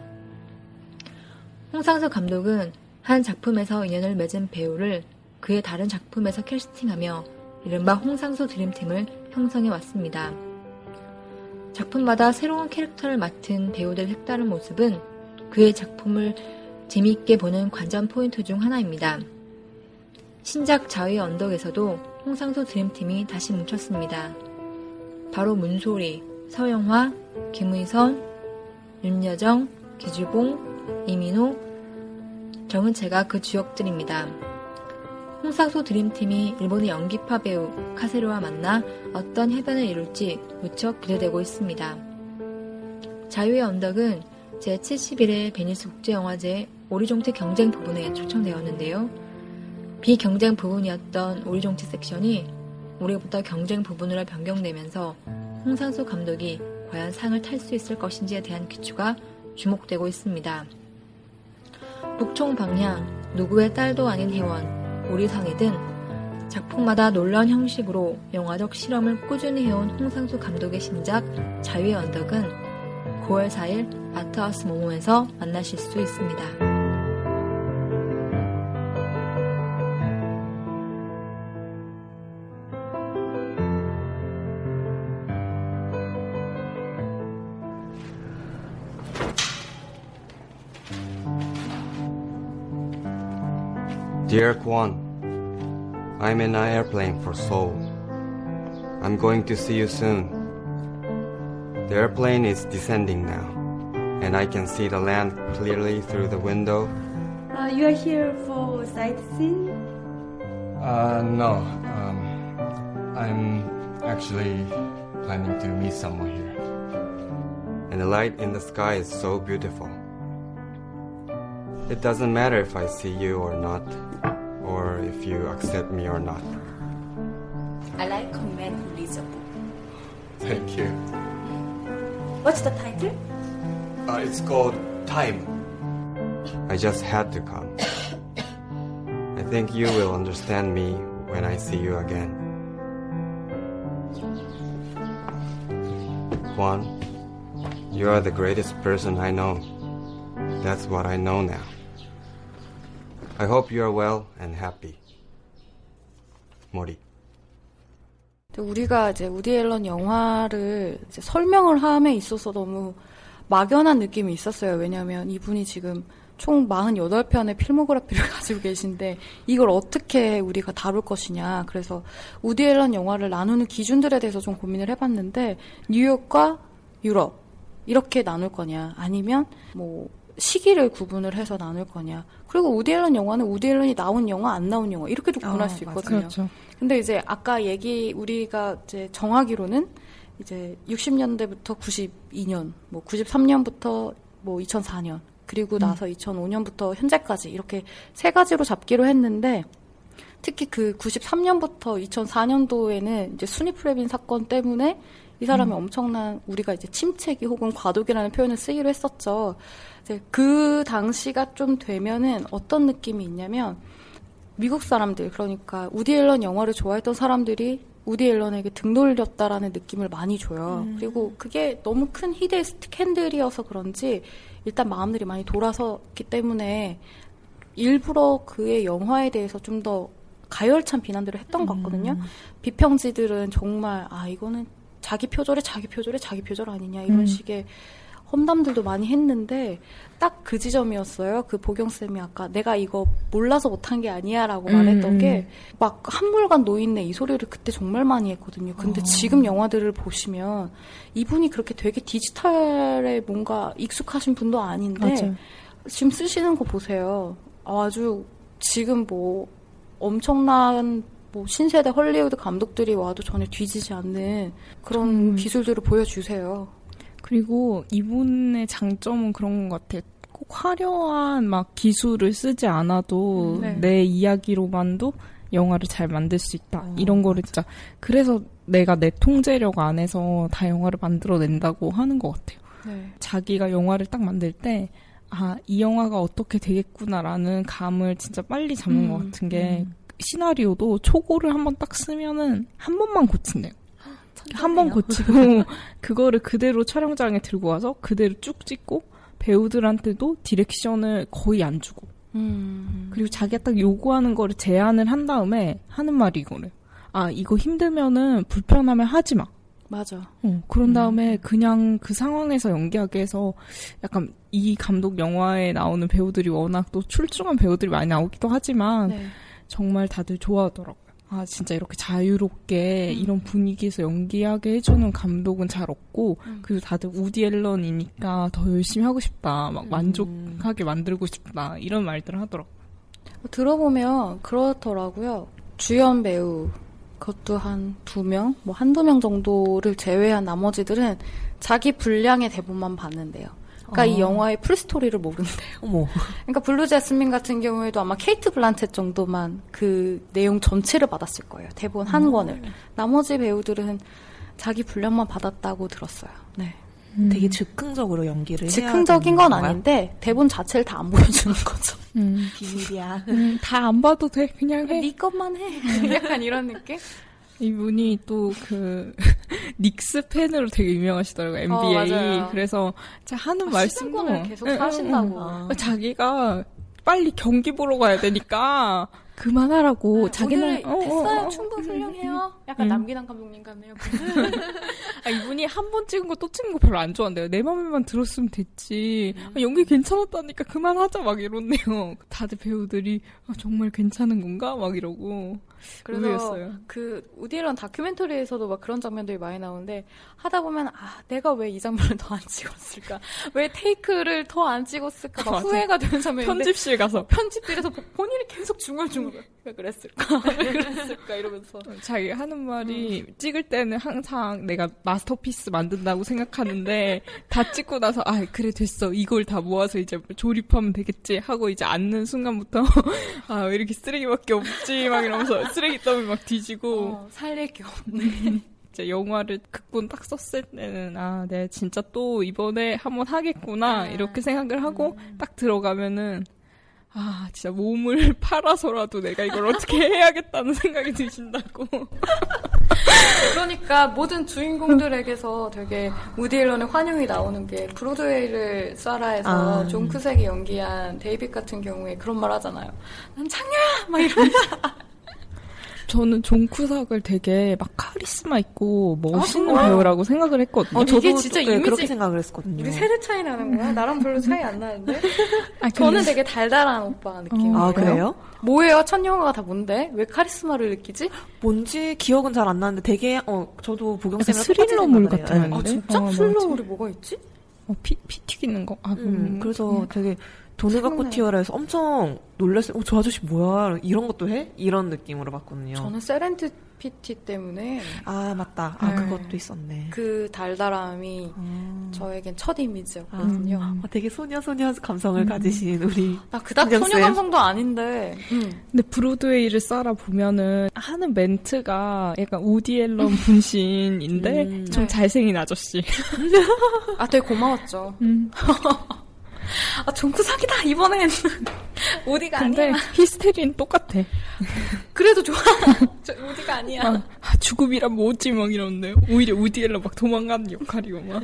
홍상수 감독은 한 작품에서 인연을 맺은 배우를 그의 다른 작품에서 캐스팅하며 이른바 홍상수 드림팀을 형성해 왔습니다. 작품마다 새로운 캐릭터를 맡은 배우들의 색다른 모습은 그의 작품을 재미있게 보는 관전 포인트 중 하나입니다. 신작 자위의 언덕에서도 홍상수 드림팀이 다시 뭉쳤습니다. 바로 문소리, 서영화, 김의선, 윤여정, 기주봉, 이민호, 정은채가 그 주역들입니다. 홍상수 드림팀이 일본의 연기파 배우 카세르와 만나 어떤 해변을 이룰지 무척 기대되고 있습니다. 자유의 언덕은 제칠십일 회 베니스 국제영화제 오리종티 경쟁 부분에 초청되었는데요. 비경쟁 부분이었던 오리종티 섹션이 올해부터 경쟁 부분으로 변경되면서 홍상수 감독이 과연 상을 탈 수 있을 것인지에 대한 귀추가 주목되고 있습니다. 북총 방향, 누구의 딸도 아닌 혜원, 우리상해 등 작품마다 놀라운 형식으로 영화적 실험을 꾸준히 해온 홍상수 감독의 신작 자유의 언덕은 구월 사일 아트하우스 모모에서 만나실 수 있습니다. Dear Kwon, I'm in an airplane for Seoul. I'm going to see you soon. The airplane is descending now, and I can see the land clearly through the window. Uh, you are here for sightseeing? Uh, no. Um, I'm actually planning to meet someone here. And the light in the sky is so beautiful. It doesn't matter if I see you or not, or if you accept me or not. I like a man who reads a book. Thank you. What's the title? Uh, it's called Time. I just had to come. I think you will understand me when I see you again. Kwon, you are the greatest person I know. That's what I know now. I hope you are well and happy. 모리. 우리가 이제 우디 앨런 영화를 이제 설명을 함에 있어서 너무 막연한 느낌이 있었어요. 왜냐하면 이분이 지금 총 사십팔 편의 필모그래피를 가지고 계신데 이걸 어떻게 우리가 다룰 것이냐. 그래서 우디 앨런 영화를 나누는 기준들에 대해서 좀 고민을 해봤는데 뉴욕과 유럽 이렇게 나눌 거냐 아니면 뭐 시기를 구분을 해서 나눌 거냐. 그리고 우디 앨런 영화는 우디 앨런이 나온 영화, 안 나온 영화 이렇게도 구분할 아, 수 있거든요. 그렇죠. 근데 이제 아까 얘기 우리가 이제 정하기로는 이제 육십 년대부터 구십이 년, 뭐 구십삼 년부터 뭐 이천사 년, 그리고 나서 음. 이천오 년부터 현재까지 이렇게 세 가지로 잡기로 했는데 특히 그 구십삼 년부터 이천사 년도에는 이제 수니 프레빈 사건 때문에 이 사람이 음. 엄청난 우리가 이제 침체기 혹은 과도기라는 표현을 쓰기로 했었죠. 이제 그 당시가 좀 되면은 어떤 느낌이 있냐면 미국 사람들 그러니까 우디 앨런 영화를 좋아했던 사람들이 우디 앨런에게 등 돌렸다라는 느낌을 많이 줘요. 음. 그리고 그게 너무 큰 희대의 스캔들이어서 그런지 일단 마음들이 많이 돌아섰기 때문에 일부러 그의 영화에 대해서 좀 더 가열찬 비난들을 했던 것 같거든요. 음. 비평지들은 정말 아 이거는 자기 표절에 자기 표절에 자기 표절 아니냐 이런 음. 식의 험담들도 많이 했는데 딱 그 지점이었어요. 그 보경쌤이 아까 내가 이거 몰라서 못한 게 아니야 라고 음. 말했던 게 막 한물간 노인네 이 소리를 그때 정말 많이 했거든요. 근데 어. 지금 영화들을 보시면 이분이 그렇게 되게 디지털에 뭔가 익숙하신 분도 아닌데 맞아요. 지금 쓰시는 거 보세요. 아주 지금 뭐 엄청난 뭐 신세대 헐리우드 감독들이 와도 전혀 뒤지지 않는 그런 음. 기술들을 보여주세요. 그리고 이분의 장점은 그런 것 같아요. 꼭 화려한 막 기술을 쓰지 않아도 네. 내 이야기로만도 영화를 잘 만들 수 있다. 어, 이런 거를 진짜 그래서 내가 내 통제력 안에서 다 영화를 만들어낸다고 하는 것 같아요. 네. 자기가 영화를 딱 만들 때 아, 이 영화가 어떻게 되겠구나라는 감을 진짜 빨리 잡는 음, 것 같은 게 음. 시나리오도 초고를 한번 딱 쓰면은 한 번만 고친대요. 한 번 고치고 그거를 그대로 촬영장에 들고 와서 그대로 쭉 찍고 배우들한테도 디렉션을 거의 안 주고 음. 그리고 자기가 딱 요구하는 거를 제안을 한 다음에 하는 말이 이거래요. 아 이거 힘들면은 불편하면 하지 마. 맞아. 어, 그런 다음에 음. 그냥 그 상황에서 연기하게 해서 약간 이 감독 영화에 나오는 배우들이 워낙 또 출중한 배우들이 많이 나오기도 하지만 네. 정말 다들 좋아하더라고요. 아 진짜 이렇게 자유롭게 음. 이런 분위기에서 연기하게 해주는 감독은 잘 없고 음. 그리고 다들 우디 앨런이니까 더 열심히 하고 싶다. 막 만족하게 음. 만들고 싶다. 이런 말들을 하더라고요. 들어보면 그렇더라고요. 주연 배우 그것도 한 두 명, 뭐 한두 명 정도를 제외한 나머지들은 자기 분량의 대본만 봤는데요. 그러니까 아. 이 영화의 풀스토리를 모른대요. 어머. 그러니까 블루 제스민 같은 경우에도 아마 케이트 블란쳇 정도만 그 내용 전체를 받았을 거예요. 대본 한 음. 권을. 나머지 배우들은 자기 분량만 받았다고 들었어요. 네. 음. 되게 즉흥적으로 연기를 해야 즉흥적인 건 거야? 아닌데 대본 자체를 다 안 보여주는 거죠. 음. 비밀이야. 음, 다 안 봐도 돼. 그냥 해. 네 것만 해. 약간 이런 느낌? 이분이 또 그 닉스 팬으로 되게 유명하시더라고요. 엠비에이. 어, 그래서 하는 아, 말씀도 계속 하신다고. 응, 응. 자기가 빨리 경기 보러 가야 되니까 그만하라고. 네, 자기는 어, 됐어요. 어, 충분 훌륭해요. 약간 음. 남기남 감독님 같네요. 아, 이분이 한 번 찍은 거 또 찍는 거 별로 안 좋아한대요. 내 맘에만 들었으면 됐지. 음. 아, 연기 괜찮았다니까 그만하자 막 이러네요. 다들 배우들이 아, 정말 괜찮은 건가 막 이러고. 그래서 의외였어요. 그 우디 앨런 다큐멘터리에서도 막 그런 장면들이 많이 나오는데 하다 보면 아 내가 왜 이 장면을 더 안 찍었을까? 왜 테이크를 더 안 찍었을까? 막 후회가 되는 장면인데 편집실 가서 편집실에서 본인이 계속 중얼중얼 왜 그랬을까? 왜 그랬을까? 이러면서 자기 하는 말이 음. 찍을 때는 항상 내가 마스터피스 만든다고 생각하는데 다 찍고 나서 아 그래 됐어 이걸 다 모아서 이제 조립하면 되겠지 하고 이제 앉는 순간부터 아 왜 이렇게 쓰레기밖에 없지 막 이러면서 쓰레기 더미 막 뒤지고 어, 살릴 게 없네. 이제 영화를 극본 딱 썼을 때는 아 내가 진짜 또 이번에 한번 하겠구나 이렇게 생각을 하고 음. 딱 들어가면은 아 진짜 몸을 팔아서라도 내가 이걸 어떻게 해야겠다는 생각이 드신다고. 그러니까 모든 주인공들에게서 되게 우디 앨런의 환영이 나오는 게 브로드웨이를 쏴라에서 아. 존 쿠색이 연기한 데이빗 같은 경우에 그런 말 하잖아요. 난 장녀야! 막 이러면서. 저는 존 쿠삭을 되게 막 카리스마 있고 멋있는 아, 배우라고 생각을 했거든요. 어, 저도 이게 진짜 네, 이미지 그렇게 생각을 했거든요. 우리 세대 차이 나는 거야? 나랑 별로 차이 안 나는데? 아, 저는 되게 달달한 오빠 느낌이에요. 아 그래요? 뭐예요? 첫 영화가 다 뭔데? 왜 카리스마를 느끼지? 뭔지 기억은 잘 안 나는데 되게 어 저도 보경쌤이랑 스릴러물 같은 아 진짜? 어, 스릴러물이 뭐가 있지? 어, 피, 피 튀기는 거? 아, 음, 음, 그래서 음. 되게 돈을 갖고 튀어라 해서 엄청 놀랐어요. 어, 저 아저씨 뭐야? 이런 것도 해? 이런 느낌으로 봤거든요. 저는 세렌디피티 때문에. 아, 맞다. 아, 네. 그것도 있었네. 그 달달함이 음. 저에겐 첫 이미지였거든요. 아, 되게 소녀소녀 감성을 음. 가지신 우리. 나 그닥 소녀 감성도 아닌데. 음. 근데 브로드웨이를 썰어 보면은 하는 멘트가 약간 우디 앨런 분신인데 음. 좀 네. 잘생긴 아저씨. 아, 되게 고마웠죠. 음. 아, 존쿠삭이다, 이번엔. 우디가 근데 아니야. 히스테리는 똑같아. 그래도 좋아. 저 우디가 아니야. 아, 아, 죽음이란 뭐지, 막 이러는데. 오히려 우디 앨런 막 도망가는 역할이고, 막.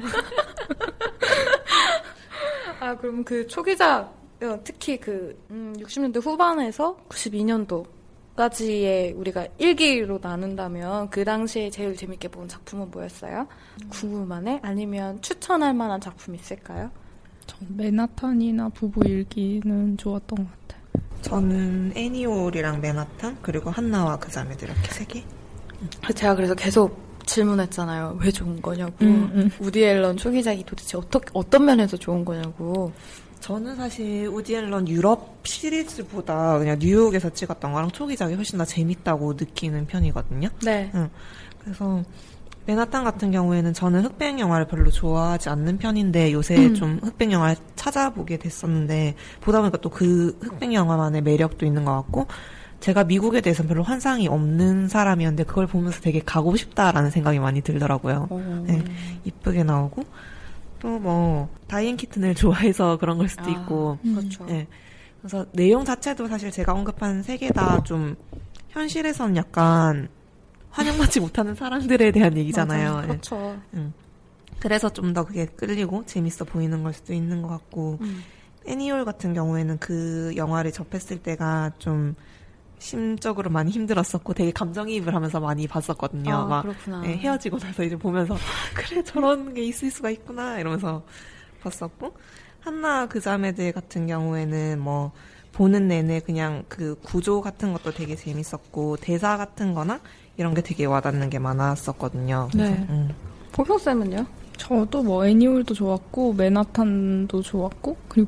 아, 그럼 그 초기작, 특히 그, 음, 육십 년대 후반에서 구십이 년도까지의 우리가 일기로 나눈다면 그 당시에 제일 재밌게 본 작품은 뭐였어요? 음. 궁금하네? 아니면 추천할 만한 작품이 있을까요? 전 맨하탄이나 부부 일기는 좋았던 것 같아요. 저는 애니올이랑 맨하탄 그리고 한나와 그 자매들 이렇게 세 개. 제가 그래서 계속 질문했잖아요. 왜 좋은 거냐고. 음, 음. 우디 앨런 초기작이 도대체 어떻게 어떤 면에서 좋은 거냐고. 저는 사실 우디 앨런 유럽 시리즈보다 그냥 뉴욕에서 찍었던 거랑 초기작이 훨씬 더 재밌다고 느끼는 편이거든요. 네. 응. 그래서 맨하탄 같은 경우에는 저는 흑백 영화를 별로 좋아하지 않는 편인데 요새 음. 좀 흑백 영화를 찾아보게 됐었는데 보다 보니까 또 그 흑백 영화만의 매력도 있는 것 같고 제가 미국에 대해서는 별로 환상이 없는 사람이었는데 그걸 보면서 되게 가고 싶다라는 생각이 많이 들더라고요. 네, 이쁘게 나오고 또 뭐 다이앤 키튼을 좋아해서 그런 걸 수도 아, 있고 그렇죠. 네, 그래서 내용 자체도 사실 제가 언급한 세 개 다 좀 현실에선 약간 환영받지 못하는 사람들에 대한 얘기잖아요. 맞아요. 그렇죠. 음. 그래서 좀 더 그게 끌리고 재밌어 보이는 걸 수도 있는 것 같고 음. 애니올 같은 경우에는 그 영화를 접했을 때가 좀 심적으로 많이 힘들었었고 되게 감정이입을 하면서 많이 봤었거든요. 아, 막 그렇구나. 네, 헤어지고 나서 이제 보면서 그래 저런 게 있을 수가 있구나 이러면서 봤었고 한나 그 자매들 같은 경우에는 뭐 보는 내내 그냥 그 구조 같은 것도 되게 재밌었고 대사 같은 거나 이런 게 되게 와닿는 게 많았었거든요. 그래서, 네. 음. 보경쌤은요? 저도 뭐 애니올도 좋았고 맨하탄도 좋았고 그리고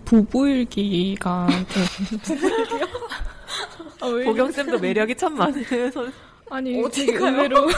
부부일기가 좀 부부일기요? 아, 보경쌤도 매력이 참 많으셔서 아니 어떻게 되게 가요? 의외로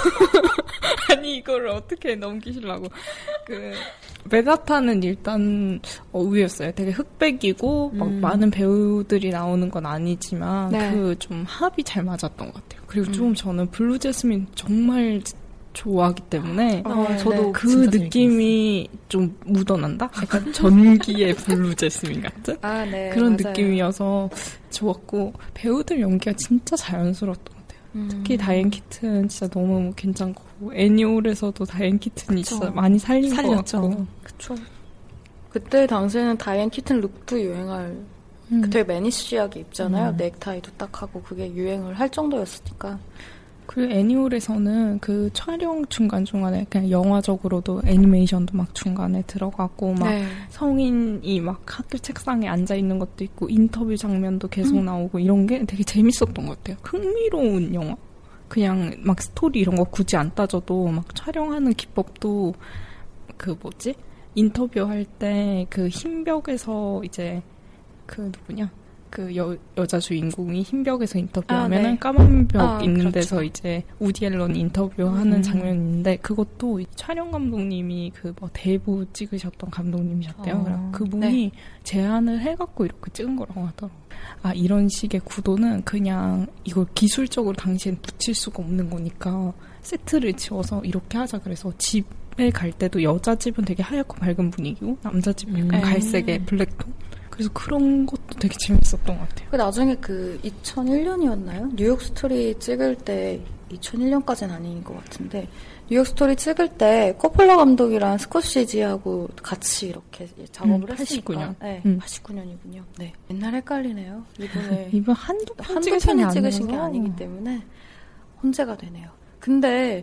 아니 이거를 어떻게 넘기시려고 그 맨하탄은 일단 어, 의외였어요. 되게 흑백이고 막 음. 많은 배우들이 나오는 건 아니지만 네. 그 좀 합이 잘 맞았던 것 같아요. 그리고 음. 좀 저는 블루 제스민 정말 좋아하기 때문에 어, 네. 저도 그 진짜 느낌이 좀 묻어난다? 약간 전기의 블루 제스민 같은? 아, 네. 그런 맞아요. 느낌이어서 좋았고 배우들 연기가 진짜 자연스러웠던 것 같아요. 음. 특히 다이앤 키튼 진짜 너무 괜찮고 애니올에서도 다이앤 키튼이 그쵸. 진짜 많이 살린 살렸죠. 것 같고 그쵸. 그때 당시에는 다이앤 키튼 룩도 유행할, 음. 그 되게 매니시하게 입잖아요. 음. 넥타이도 딱 하고 그게 유행을 할 정도였으니까. 그리고 애니올에서는 그 촬영 중간중간에 그냥 영화적으로도 애니메이션도 막 중간에 들어가고 막 네. 성인이 막 학교 책상에 앉아있는 것도 있고 인터뷰 장면도 계속 음. 나오고 이런 게 되게 재밌었던 것 같아요. 흥미로운 영화. 그냥 막 스토리 이런 거 굳이 안 따져도 막 촬영하는 기법도 그 뭐지? 인터뷰할 때 그 흰벽에서 이제 그 누구냐? 그 여, 여자 주인공이 흰벽에서 인터뷰하면은 아, 네. 까만 벽 아, 있는 그렇죠. 데서 이제 우디 앨런이 인터뷰하는 음. 장면이 있는데 그것도 촬영 감독님이 그 뭐 대부 찍으셨던 감독님이셨대요. 어. 그래서 그분이 제안을 해갖고 이렇게 찍은 거라고 하더라고요. 아 이런 식의 구도는 그냥 이걸 기술적으로 당시엔 붙일 수가 없는 거니까 세트를 지어서 이렇게 하자 그래서 집에 갈 때도 여자 집은 되게 하얗고 밝은 분위기고 남자 집은 약간 음. 갈색의 블랙톤 그래서 그런 것도 되게 재밌었던 것 같아요. 그 나중에 그 이천일 년이었나요? 뉴욕 스토리 찍을 때 이천일 년까지는 아닌 것 같은데 뉴욕 스토리 찍을 때 코폴라 감독이랑 스코시지하고 같이 이렇게 작업을 음, 했으니까. 팔십구 년. 네, 음. 팔십구 년이군요. 네, 맨날 헷갈리네요. 이분의 이번 한두 편 한두 찍으신 게 편이 찍으신 게 아니라서. 아니기 때문에 혼재가 되네요. 근데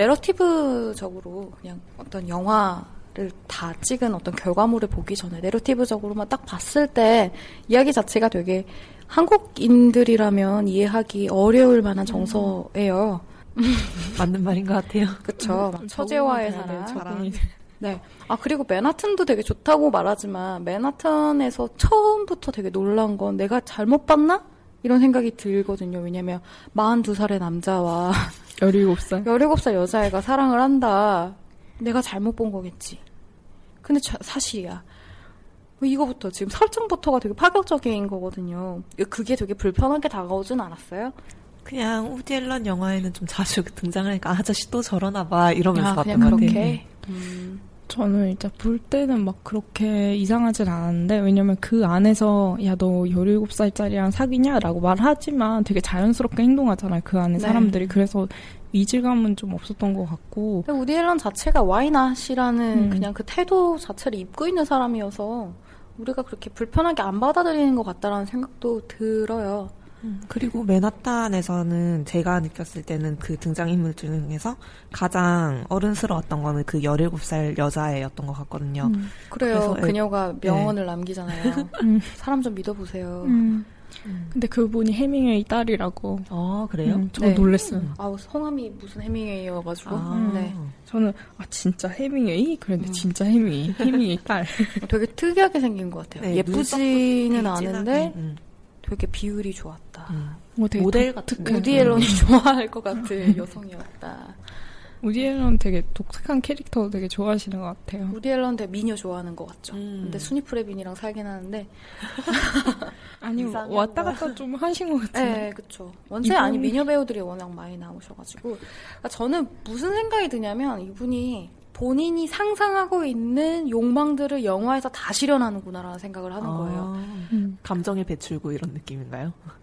내러티브적으로 그냥 어떤 영화를 다 찍은 어떤 결과물을 보기 전에 내러티브적으로만 딱 봤을 때 이야기 자체가 되게 한국인들이라면 이해하기 어려울 만한 정서예요. 맞는 말인 것 같아요. 그쵸. 막 처제와의 적응이 돼야 돼요, 사랑. 적응이. 네. 아, 그리고 맨하튼도 되게 좋다고 말하지만, 맨하튼에서 처음부터 되게 놀란 건 내가 잘못 봤나? 이런 생각이 들거든요. 왜냐면, 마흔두 살의 남자와 열일곱 살. 열일곱 살 여자애가 사랑을 한다. 내가 잘못 본 거겠지. 근데 자, 사실이야. 뭐 이거부터, 지금 설정부터가 되게 파격적인 거거든요. 그게 되게 불편하게 다가오진 않았어요? 그냥 우디 앨런 영화에는 좀 자주 등장하니까 아저씨 또 저러나 봐 이러면서 아, 봤던 그냥 것 같아요. 그렇게. 음. 저는 일단 볼 때는 막 그렇게 이상하진 않았는데 왜냐면 그 안에서 야 너 열일곱 살짜리랑 사귀냐? 라고 말하지만 되게 자연스럽게 행동하잖아요. 그 안에 네. 사람들이. 그래서 이질감은 좀 없었던 것 같고 근데 우디 앨런 자체가 와이낫이라는 음. 그냥 그 태도 자체를 입고 있는 사람이어서 우리가 그렇게 불편하게 안 받아들이는 것 같다라는 생각도 들어요. 음, 그리고 맨하탄에서는 제가 느꼈을 때는 그 등장인물 중에서 가장 어른스러웠던 거는 그 열일곱 살 여자애였던 것 같거든요. 음. 그래요. 그래서, 그녀가 명언을 남기잖아요. 음. 사람 좀 믿어보세요. 음. 음. 근데 그분이 해밍웨이 딸이라고 아, 그래요? 음, 저 네. 놀랬어요. 아우, 성함이 무슨 해밍웨이여가지고. 아, 네. 저는 아 진짜 해밍웨이? 그랬는데 음. 진짜 해밍웨이. 해밍웨이 딸. 되게 특이하게 생긴 것 같아요. 네, 예쁘지는 눈썹도 되게 않은데 진하게, 음, 되게 비율이 좋았다. 음. 뭐 되게 모델 독특한. 같은 우디 앨런이 좋아할 것 같은 여성이었다. 우디 앨런 되게 독특한 캐릭터 되게 좋아하시는 것 같아요. 우디 앨런 되게 미녀 좋아하는 것 같죠. 음. 근데 순이 프레빈이랑 살긴 하는데. 아니 이상한 왔다 거야. 갔다 좀 하신 것 같은데. 네, 그쵸. 원체 이분- 아니 미녀 배우들이 워낙 많이 나오셔가지고. 그러니까 저는 무슨 생각이 드냐면 이분이 본인이 상상하고 있는 욕망들을 영화에서 다 실현하는구나라는 생각을 하는 거예요. 아, 음. 감정의 배출구 이런 느낌인가요?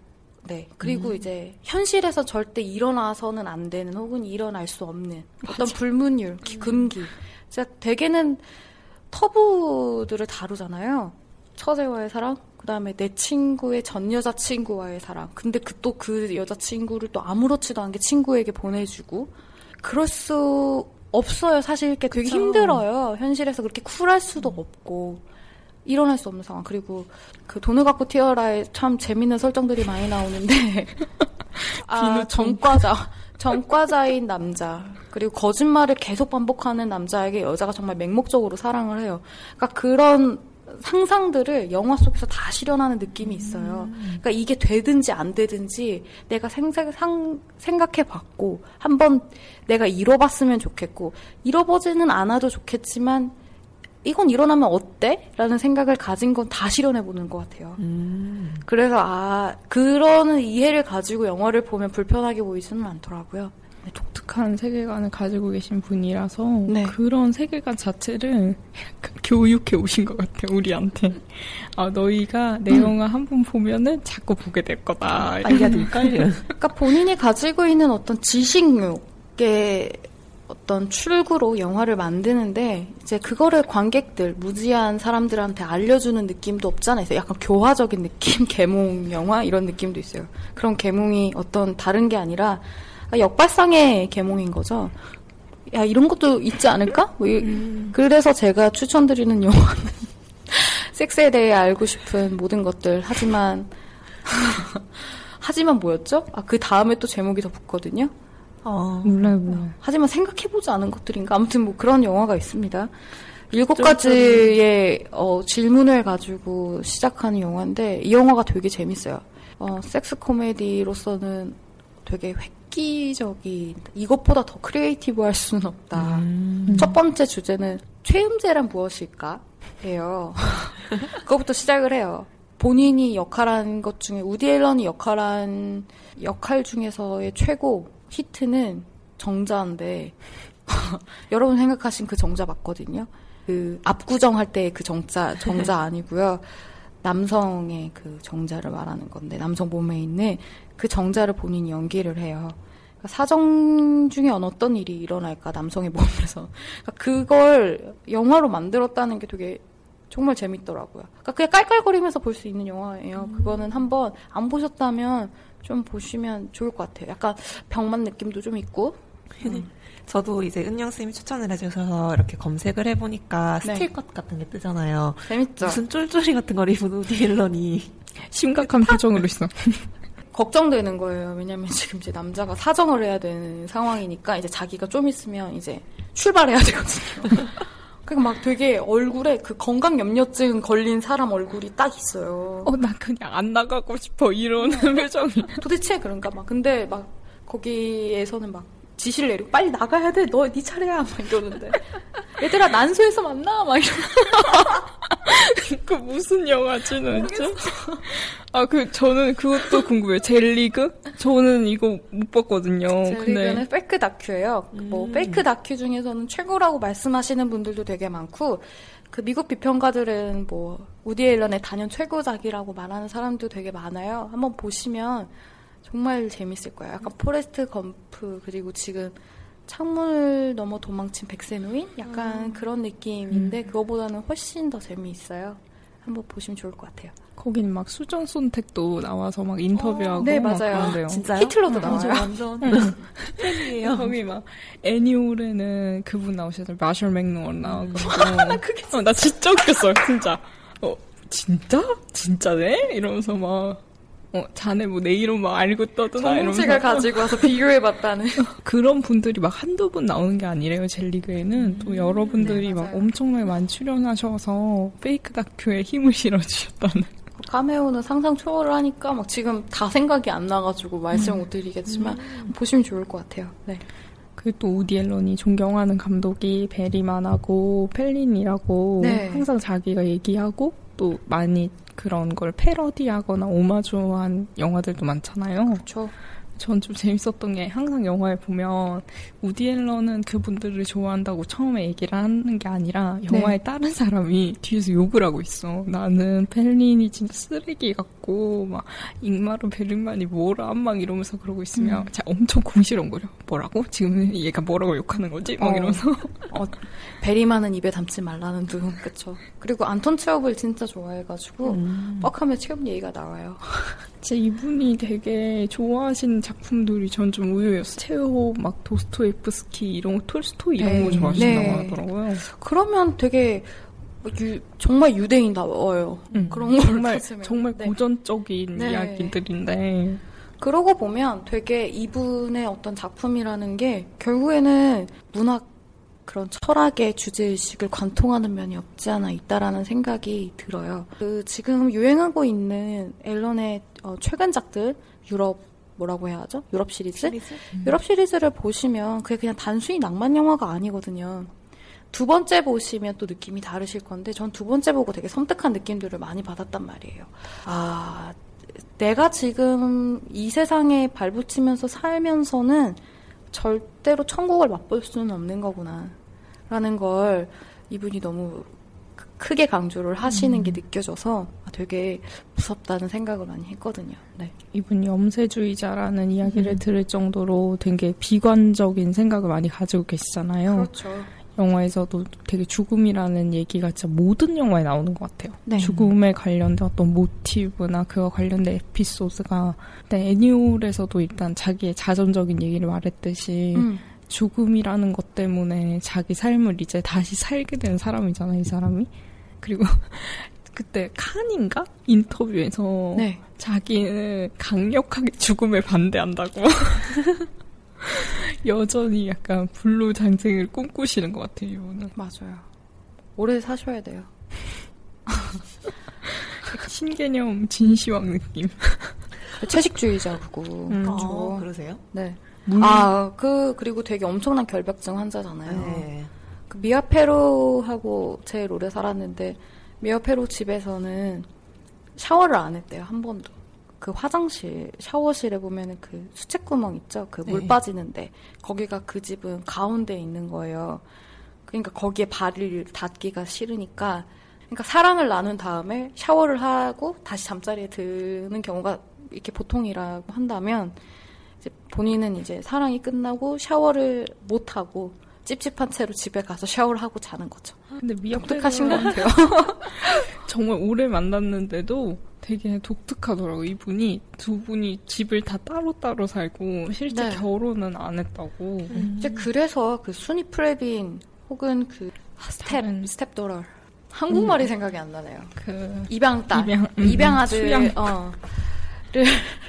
네. 그리고 음. 이제 현실에서 절대 일어나서는 안 되는 혹은 일어날 수 없는 어떤 맞아. 불문율, 기, 금기. 진짜 대개는 터부들을 다루잖아요. 처제와의 사랑, 그 다음에 내 친구의 전 여자친구와의 사랑. 근데 그 또 그 여자친구를 또 아무렇지도 않게 친구에게 보내주고. 그럴 수 없어요. 사실 이렇게 되게 그쵸. 힘들어요. 현실에서 그렇게 쿨할 수도 없고. 일어날 수 없는 상황. 그리고 그 돈을 갖고 튀어라에 참 재밌는 설정들이 많이 나오는데 아, 전과자. 전과자인 남자. 그리고 거짓말을 계속 반복하는 남자에게 여자가 정말 맹목적으로 사랑을 해요. 그러니까 그런 상상들을 영화 속에서 다 실현하는 느낌이 있어요. 그러니까 이게 되든지 안 되든지 내가 생각, 상, 생각해봤고 한번 내가 이뤄봤으면 좋겠고 이뤄보지는 않아도 좋겠지만 이건 일어나면 어때? 라는 생각을 가진 건 다 실현해보는 것 같아요. 음. 그래서 아 그런 이해를 가지고 영화를 보면 불편하게 보이지는 않더라고요. 독특한 세계관을 가지고 계신 분이라서 네. 그런 세계관 자체를 약간 교육해 오신 것 같아요. 우리한테. 아 너희가 내 영화 한 번 보면은 자꾸 보게 될 거다. 알려드릴까요? 그러니까 본인이 가지고 있는 어떤 지식욕의 어떤 출구로 영화를 만드는데 이제 그거를 관객들 무지한 사람들한테 알려주는 느낌도 없잖아요. 약간 교화적인 느낌, 계몽 영화 이런 느낌도 있어요. 그런 계몽이 어떤 다른 게 아니라 역발상의 계몽인 거죠. 야 이런 것도 있지 않을까? 뭐 이, 음. 그래서 제가 추천드리는 영화는 섹스에 대해 알고 싶은 모든 것들. 하지만 하지만 뭐였죠? 아 그 다음에 또 제목이 더 붙거든요. 어. 몰라요, 몰라요. 하지만 생각해보지 않은 것들인가? 아무튼 뭐 그런 영화가 있습니다. 일곱 가지의 어, 질문을 가지고 시작하는 영화인데 이 영화가 되게 재밌어요. 어, 섹스 코미디로서는 되게 획기적인 이것보다 더 크리에이티브할 수는 없다. 음. 첫 번째 주제는 최음제란 무엇일까? 예요. 그거부터 시작을 해요. 본인이 역할한 것 중에 우디 앨런이 역할한 역할 중에서의 최고 히트는 정자인데 여러분 생각하신 그 정자 맞거든요. 그 압구정 할 때 그 정자 정자 아니고요. 남성의 그 정자를 말하는 건데 남성 몸에 있는 그 정자를 본인이 연기를 해요. 그러니까 사정 중에 어떤 일이 일어날까 남성의 몸에서 그러니까 그걸 영화로 만들었다는 게 되게 정말 재밌더라고요. 그러니까 그냥 깔깔거리면서 볼 수 있는 영화예요. 음. 그거는 한번 안 보셨다면 좀 보시면 좋을 것 같아요. 약간 병만 느낌도 좀 있고. 음. 저도 이제 은영 쌤이 추천을 해주셔서 이렇게 검색을 해보니까 네. 스틸컷 같은 게 뜨잖아요. 재밌죠. 무슨 쫄쫄이 같은 걸 입은 우디 앨런이 심각한 표정으로 있어. 걱정되는 거예요. 왜냐면 지금 이제 남자가 사정을 해야 되는 상황이니까 이제 자기가 좀 있으면 이제 출발해야 되거든요. 그러니까 막 되게 얼굴에 그 건강염려증 걸린 사람 얼굴이 딱 있어요. 어, 나 그냥 안 나가고 싶어. 이러는 표정이. 도대체 그런가 막. 근데 막 거기에서는 막 지시를 내리고 빨리 나가야 돼. 너 네 차례야. 막 이러는데. 얘들아 난소에서 만나. 막 이러면서. 그 무슨 영화지, 진짜? 아, 그, 저는 그것도 궁금해요. 젤리그? 저는 이거 못 봤거든요. 젤리그는 근데... 페이크 다큐예요. 음. 뭐, 페이크 다큐 중에서는 최고라고 말씀하시는 분들도 되게 많고, 그 미국 비평가들은 뭐, 우디 앨런의 단연 최고작이라고 말하는 사람도 되게 많아요. 한번 보시면 정말 재밌을 거예요. 약간 포레스트 검프, 그리고 지금 창문을 넘어 도망친 백세노인? 약간 음. 그런 느낌인데, 음. 그거보다는 훨씬 더 재미있어요. 한번 보시면 좋을 것 같아요. 거긴 막 수정 손택도 나와서 막 인터뷰하고. 어, 네, 막 맞아요. 그런데요. 진짜요? 히틀러도 나와요. 맞아요. 완전. 팬이에요. 거기 막, 애니올에는 그분 나오시잖아요. 마셜 맥노원 나와가지고. 나 그게 진짜. 어, 나 진짜 웃겼어요, 진짜. 어, 진짜? 진짜네? 이러면서 막. 어, 자네 뭐 내 이름 막 알고 떠드나 이러면서. 정책을 가지고 와서 비교해봤다는. 그런 분들이 막 한두 분 나오는 게 아니래요, 젤리그에는. 음, 또 여러분들이 네, 막 엄청나게 많이 출연하셔서 페이크 다큐에 힘을 실어주셨다는. 카메오는 상상 초월을 하니까 막 지금 다 생각이 안 나가지고 말씀 음. 못 드리겠지만 음. 보시면 좋을 것 같아요. 네. 그리고 또 우디 앨런이 존경하는 감독이 베리만하고 펠린이라고 네. 항상 자기가 얘기하고 또 많이 그런 걸 패러디하거나 오마주한 영화들도 많잖아요. 그렇죠. 전 좀 재밌었던 게 항상 영화에 보면 우디 앨런은 그분들을 좋아한다고 처음에 얘기를 하는 게 아니라 영화의 네. 다른 사람이 뒤에서 욕을 하고 있어. 나는 펠린이 진짜 쓰레기 같고 막 잉마르 베르만이 뭐라 막 이러면서 그러고 있으면 음. 제가 엄청 궁시렁거려. 뭐라고? 지금 얘가 뭐라고 욕하는 거지? 막 어. 이러면서 어, 베리만은 입에 담지 말라는 둥. 그쵸. 그리고 안톤 체홉을 진짜 좋아해가지고 음. 뻑하면 체홉 얘기가 나와요. 진짜 이분이 되게 좋아하시는 작품들이 전 좀 의외였어요. 체홉, 막 도스토옙스키 이런 거, 톨스토이 이런 네. 거 좋아하신다고 네. 하더라고요. 그러면 되게 유, 정말 유대인다워요. 음, 그런 걸 정말 봤으면. 정말 네. 고전적인 네. 이야기들인데. 그러고 보면 되게 이분의 어떤 작품이라는 게 결국에는 문학 그런 철학의 주제의식을 관통하는 면이 없지 않아 있다라는 생각이 들어요. 그 지금 유행하고 있는 앨런의 어, 최근작들, 유럽 뭐라고 해야 하죠? 유럽 시리즈? 시리즈? 음. 유럽 시리즈를 보시면 그게 그냥 단순히 낭만 영화가 아니거든요. 두 번째 보시면 또 느낌이 다르실 건데 전 두 번째 보고 되게 섬뜩한 느낌들을 많이 받았단 말이에요. 아, 내가 지금 이 세상에 발붙이면서 살면서는 절대로 천국을 맛볼 수는 없는 거구나 라는 걸 이분이 너무 크게 강조를 하시는 음. 게 느껴져서 되게 무섭다는 생각을 많이 했거든요. 네. 이분이 염세주의자라는 이야기를 음. 들을 정도로 되게 비관적인 생각을 많이 가지고 계시잖아요. 그렇죠. 영화에서도 되게 죽음이라는 얘기가 진짜 모든 영화에 나오는 것 같아요. 네. 죽음에 관련된 어떤 모티브나 그와 관련된 에피소드가 애니올에서도 일단 자기의 자전적인 얘기를 말했듯이 음. 죽음이라는 것 때문에 자기 삶을 이제 다시 살게 된 사람이잖아요, 이 사람이. 그리고 그때 칸인가? 인터뷰에서 네. 자기는 강력하게 죽음에 반대한다고. 여전히 약간 불로 장생을 꿈꾸시는 것 같아요, 이분은. 맞아요. 오래 사셔야 돼요. 신개념 진시황 느낌. 채식주의자고. 음. 그렇죠. 아, 그러세요? 네. 물... 아, 그, 그리고 되게 엄청난 결벽증 환자잖아요. 네. 그 미아페로하고 제일 오래 살았는데, 미아페로 집에서는 샤워를 안 했대요, 한 번도. 그 화장실, 샤워실에 보면은 그 수채구멍 있죠? 그 물 네. 빠지는데. 거기가 그 집은 가운데에 있는 거예요. 그러니까 거기에 발을 닿기가 싫으니까. 그러니까 사랑을 나눈 다음에 샤워를 하고 다시 잠자리에 드는 경우가 이렇게 보통이라고 한다면, 이제 본인은 이제 사랑이 끝나고 샤워를 못 하고 찝찝한 채로 집에 가서 샤워를 하고 자는 거죠. 근데 독특하신 것 같아요. 정말 오래 만났는데도 되게 독특하더라고요. 이분이 두 분이 집을 다 따로따로 살고 실제 네. 결혼은 안 했다고. 음. 이제 그래서 그 수니 프레빈 혹은 그 스텝 다른... 스텝도러 한국말이 음. 생각이 안 나네요. 그 입양딸, 입양, 음, 입양아들 수양. 어를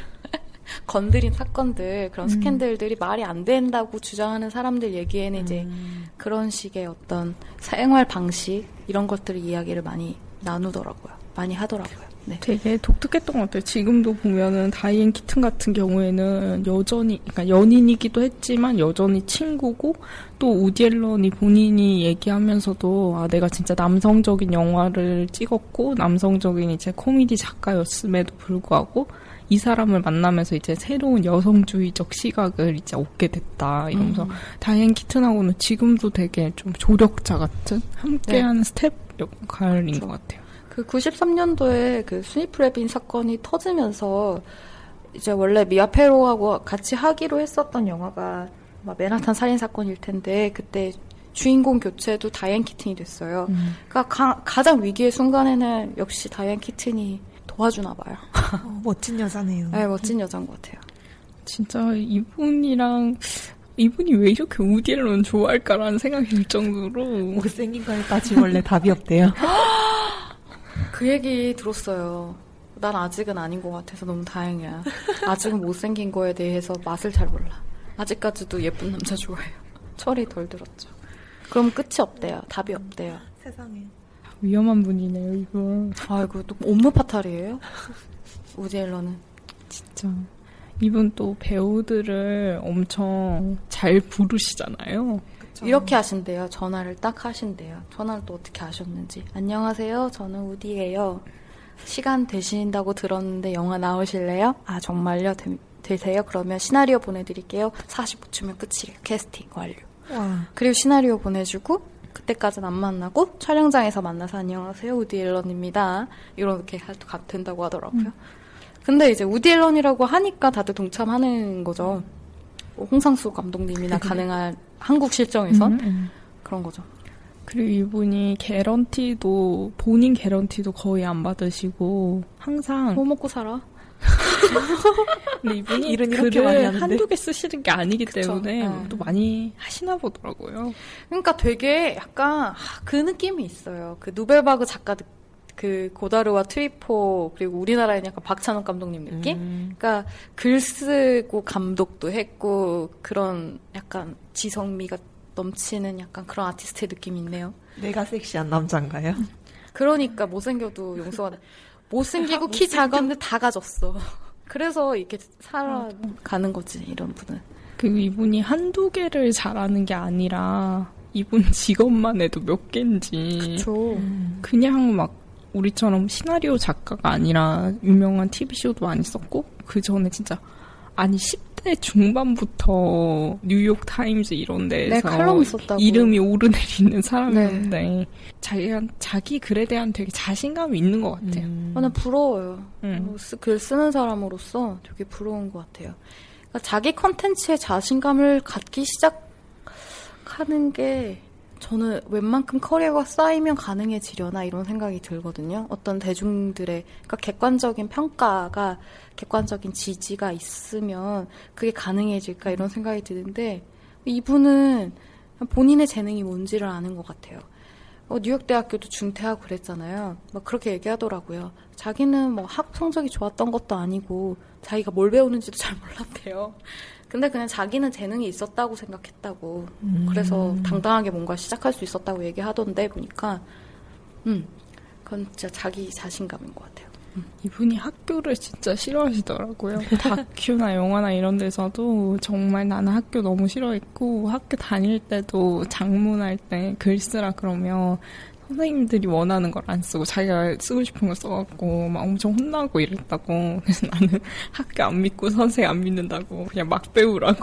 건드린 사건들, 그런 음. 스캔들들이 말이 안 된다고 주장하는 사람들 얘기에는 음. 이제 그런 식의 어떤 생활 방식 이런 것들을 이야기를 많이 나누더라고요. 많이 하더라고요. 네. 되게 독특했던 것 같아요. 지금도 보면은 다이앤 키튼 같은 경우에는 여전히, 그러니까 연인이기도 했지만 여전히 친구고 또 우디 앨런이 본인이 얘기하면서도 아, 내가 진짜 남성적인 영화를 찍었고 남성적인 이제 코미디 작가였음에도 불구하고 이 사람을 만나면서 이제 새로운 여성주의적 시각을 이제 얻게 됐다 이러면서 음. 다이앤 키튼하고는 지금도 되게 좀 조력자 같은 함께하는 네. 스텝 역할인 그렇죠. 것 같아요. 그 구십삼 년도에 그 수니 프레빈 사건이 터지면서 이제 원래 미아 페로하고 같이 하기로 했었던 영화가 맨하탄 살인 사건일 텐데 그때 주인공 교체도 다이앤 키튼이 됐어요. 음. 그러니까 가, 가장 위기의 순간에는 역시 다이앤 키튼이 도와주나 봐요. 어, 멋진 여자네요. 네, 멋진 여자인 것 같아요. 진짜 이분이랑 이분이 왜 이렇게 우디 앨런 좋아할까라는 생각이 들 정도로 못생긴 거에 따지면 원래 답이 없대요. 그 얘기 들었어요. 난 아직은 아닌 것 같아서 너무 다행이야. 아직은 못생긴 거에 대해서 맛을 잘 몰라. 아직까지도 예쁜 남자 좋아해요. 철이 덜 들었죠. 그럼 끝이 없대요. 답이 없대요. 세상에. 위험한 분이네요, 이분. 아이고, 또 업무 파탈이에요? 우디 앨런은. 진짜. 이분 또 배우들을 엄청 잘 부르시잖아요. 그쵸. 이렇게 하신대요. 전화를 딱 하신대요. 전화를 또 어떻게 하셨는지. 안녕하세요. 저는 우디예요. 시간 되신다고 들었는데 영화 나오실래요? 아, 정말요? 되, 되세요? 그러면 시나리오 보내드릴게요. 사십오 초면 끝이래요. 캐스팅 완료. 와. 그리고 시나리오 보내주고 그때까지는 안 만나고 촬영장에서 만나서 안녕하세요. 우디 앨런입니다. 이렇게 해도 된다고 하더라고요. 음. 근데 이제 우디 앨런이라고 하니까 다들 동참하는 거죠. 홍상수 감독님이나 가능한 한국 실정에선 음, 음. 그런 거죠. 그리고 이분이 개런티도 본인 개런티도 거의 안 받으시고 항상 뭐 먹고 살아? 근데 이분이 일은 이렇게 많이 글을 하는데. 한두 개 쓰시는 게 아니기 그쵸. 때문에 네. 또 많이 하시나 보더라고요. 그러니까 되게 약간 그 느낌이 있어요. 그 누벨바그 작가 그 고다르와 트위포 그리고 우리나라에는 약간 박찬욱 감독님 느낌? 음. 그러니까 글 쓰고 감독도 했고 그런 약간 지성미가 넘치는 약간 그런 아티스트의 느낌이 있네요. 내가 섹시한 남잔가요? 그러니까 못생겨도 용서가 돼. 못생기고 키 작았는데 다 가졌어. 그래서 이렇게 살아가는 거지 이런 분은. 그리고 이분이 한두 개를 잘하는 게 아니라 이분 직업만 해도 몇 개인지 그쵸. 그냥 막 우리처럼 시나리오 작가가 아니라 유명한 티비쇼도 많이 썼고 그 전에 진짜 아니 십 대 중반부터 뉴욕 타임즈 이런 데에서 네, 칼럼 썼다고. 이름이 오르내리는 사람인데 네. 자기 자기 글에 대한 되게 자신감이 있는 것 같아요. 음. 아, 난 부러워요. 음. 어, 쓰, 글 쓰는 사람으로서 되게 부러운 것 같아요. 그러니까 자기 컨텐츠에 자신감을 갖기 시작하는 게 저는 웬만큼 커리어가 쌓이면 가능해지려나 이런 생각이 들거든요. 어떤 대중들의 그러니까 객관적인 평가가 객관적인 지지가 있으면 그게 가능해질까 이런 생각이 드는데 이분은 본인의 재능이 뭔지를 아는 것 같아요. 어, 뉴욕대학교도 중퇴하고 그랬잖아요. 막 그렇게 얘기하더라고요. 자기는 뭐 학업 성적이 좋았던 것도 아니고 자기가 뭘 배우는지도 잘 몰랐대요. 근데 그냥 자기는 재능이 있었다고 생각했다고. 음. 그래서 당당하게 뭔가 시작할 수 있었다고 얘기하던데 보니까 음, 그건 진짜 자기 자신감인 것 같아요. 음. 이분이 학교를 진짜 싫어하시더라고요. 다큐나 영화나 이런 데서도 정말 나는 학교 너무 싫어했고 학교 다닐 때도 장문할 때 글 쓰라 그러면 선생님들이 원하는 걸 안 쓰고 자기가 쓰고 싶은 걸 써갖고 막 엄청 혼나고 이랬다고. 그래서 나는 학교 안 믿고 선생 안 믿는다고 그냥 막 배우라고.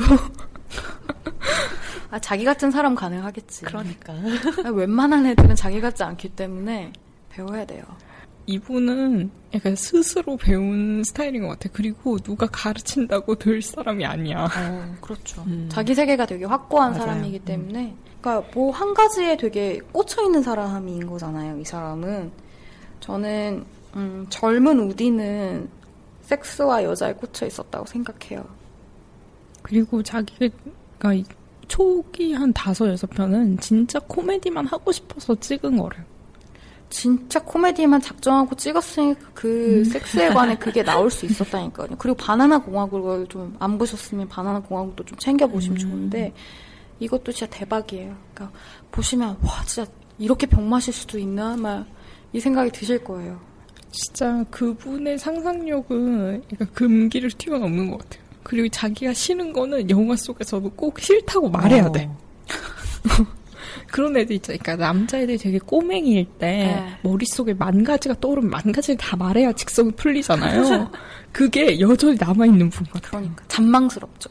아, 자기 같은 사람 가능하겠지. 그러니까. 아, 웬만한 애들은 자기 같지 않기 때문에 배워야 돼요. 이분은 약간 스스로 배운 스타일인 것 같아. 그리고 누가 가르친다고 될 사람이 아니야. 어, 그렇죠. 음. 자기 세계가 되게 확고한 맞아요. 사람이기 때문에. 그러니까 뭐 한 가지에 되게 꽂혀 있는 사람인 거잖아요. 이 사람은. 저는 음, 젊은 우디는 섹스와 여자에 꽂혀 있었다고 생각해요. 그리고 자기가 이 초기 한 다섯 여섯 편은 진짜 코미디만 하고 싶어서 찍은 거래요. 진짜 코미디만 작정하고 찍었으니까 그 음. 섹스에 관해 그게 나올 수 있었다니까요. 그리고 바나나 공화국을 좀 안 보셨으면 바나나 공화국도 좀 챙겨보시면 음. 좋은데 이것도 진짜 대박이에요. 그러니까 보시면 와 진짜 이렇게 병 마실 수도 있나 막 이 생각이 드실 거예요. 진짜 그분의 상상력은 약간 금기를 뛰어넘는 것 같아요. 그리고 자기가 싫은 거는 영화 속에서도 꼭 싫다고 말해야 어. 돼. 그런 애들 있잖아요. 그러니까 남자애들이 되게 꼬맹이일 때 네. 머릿속에 만 가지가 떠오르면 만 가지를 다 말해야 직성이 풀리잖아요. 그게 여전히 남아있는 분 같아요. 그러니까 잔망스럽죠.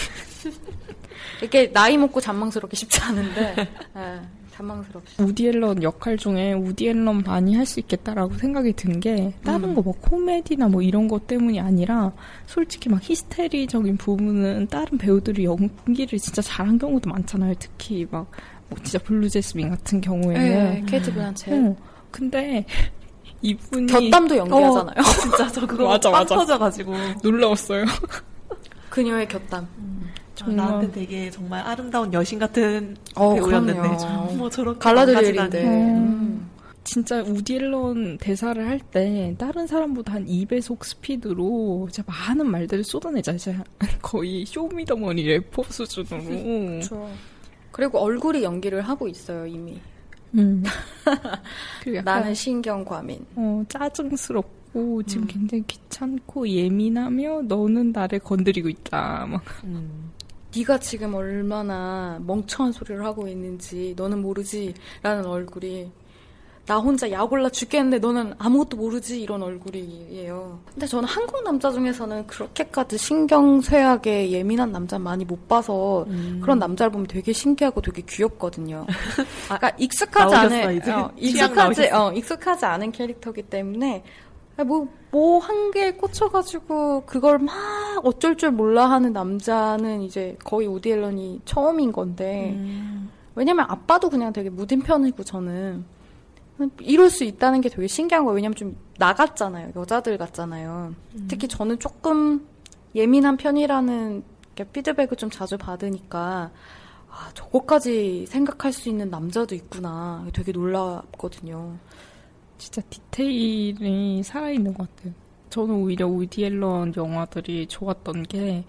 이렇게 나이 먹고 잔망스럽기 쉽지 않은데 네, 잔망스럽죠. 우디 앨런 역할 중에 우디 앨런 많이 할 수 있겠다라고 생각이 든 게 다른 음. 거 뭐 코미디나 뭐 이런 것 때문이 아니라 솔직히 막 히스테리적인 부분은 다른 배우들이 연기를 진짜 잘한 경우도 많잖아요. 특히 막 뭐 진짜 블루 제스민 같은 경우에는. 네, 케이트 블란쳇. 어, 근데 이분이 곁담도 연기하잖아요. 어, 진짜 저 그거 맞아, 빵 맞아. 터져가지고. 놀라웠어요. 그녀의 곁담. 아, 나한테 되게 정말 아름다운 여신 같은 어, 배우였는데 그럼요. 뭐 저렇게 갈라드릴인데. 망가지다니. 음. 진짜 우디 앨런 대사를 할 때 다른 사람보다 한 이 배속 스피드로 진짜 많은 말들을 쏟아내자. 진짜 거의 쇼미더머니 래퍼 수준으로. 그렇죠. 그리고 얼굴이 연기를 하고 있어요 이미. 음. 그리고 약간 나는 신경 과민. 어, 짜증스럽고 지금 음. 굉장히 귀찮고 예민하며 너는 나를 건드리고 있다. 막. 음. 네가 지금 얼마나 멍청한 소리를 하고 있는지 너는 모르지 라는 얼굴이 나 혼자 약 올라 죽겠는데 너는 아무것도 모르지 이런 얼굴이에요. 근데 저는 한국 남자 중에서는 그렇게까지 신경쇠하게 예민한 남자 많이 못 봐서 음. 그런 남자를 보면 되게 신기하고 되게 귀엽거든요. 아, 그러니까 익숙하지 않은 어, 익숙하지 어, 익숙하지 않은 캐릭터이기 때문에 뭐 뭐 한 개에 꽂혀가지고 그걸 막 어쩔 줄 몰라 하는 남자는 이제 거의 우디 앨런이 처음인 건데 음. 왜냐면 아빠도 그냥 되게 무딘 편이고 저는 이럴 수 있다는 게 되게 신기한 거예요. 왜냐면 좀 나갔잖아요. 여자들 같잖아요. 음. 특히 저는 조금 예민한 편이라는 피드백을 좀 자주 받으니까 아, 저거까지 생각할 수 있는 남자도 있구나. 되게 놀랍거든요. 진짜 디테일이 살아있는 것 같아요. 저는 오히려 우디 앨런 영화들이 좋았던 게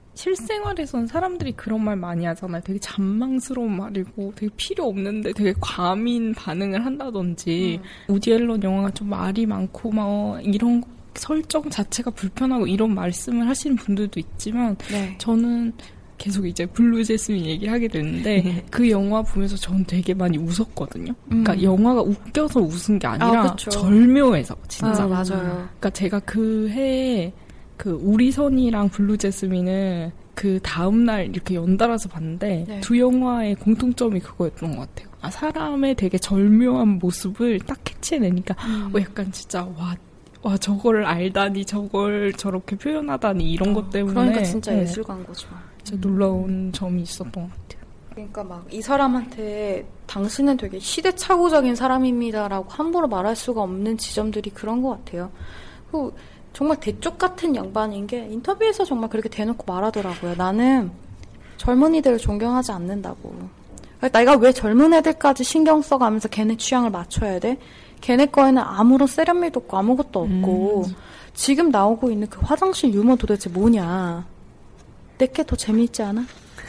실생활에선 사람들이 그런 말 많이 하잖아요. 되게 잔망스러운 말이고 되게 필요 없는데 되게 과민 반응을 한다든지 음. 우디 앨런 영화가 좀 말이 많고 막 이런 설정 자체가 불편하고 이런 말씀을 하시는 분들도 있지만 네. 저는 계속 이제 블루 제스민 얘기를 하게 되는데 그 영화 보면서 저는 되게 많이 웃었거든요. 음. 그러니까 영화가 웃겨서 웃은 게 아니라 아, 절묘해서 진짜. 아, 맞아요. 그러니까 제가 그 해에 그 우리 선이랑 블루 제스민을 그 다음날 이렇게 연달아서 봤는데 네. 두 영화의 공통점이 그거였던 것 같아요. 아, 사람의 되게 절묘한 모습을 딱 캐치해내니까 음. 어, 약간 진짜 와, 와 저거를 알다니 저걸 저렇게 표현하다니 이런 어, 것 때문에 그러니까 진짜 네. 예술가인 거죠. 진짜 놀라운 점이 있었던 것 같아요. 그러니까 막 이 사람한테 당신은 되게 시대착오적인 사람입니다라고 함부로 말할 수가 없는 지점들이 그런 것 같아요. 그 정말 대쪽 같은 양반인 게 인터뷰에서 정말 그렇게 대놓고 말하더라고요. 나는 젊은이들을 존경하지 않는다고. 내가 왜 젊은 애들까지 신경 써가면서 걔네 취향을 맞춰야 돼? 걔네 거에는 아무런 세련미도 없고 아무것도 없고 음. 지금 나오고 있는 그 화장실 유머 도대체 뭐냐. 내게 더 재미있지 않아?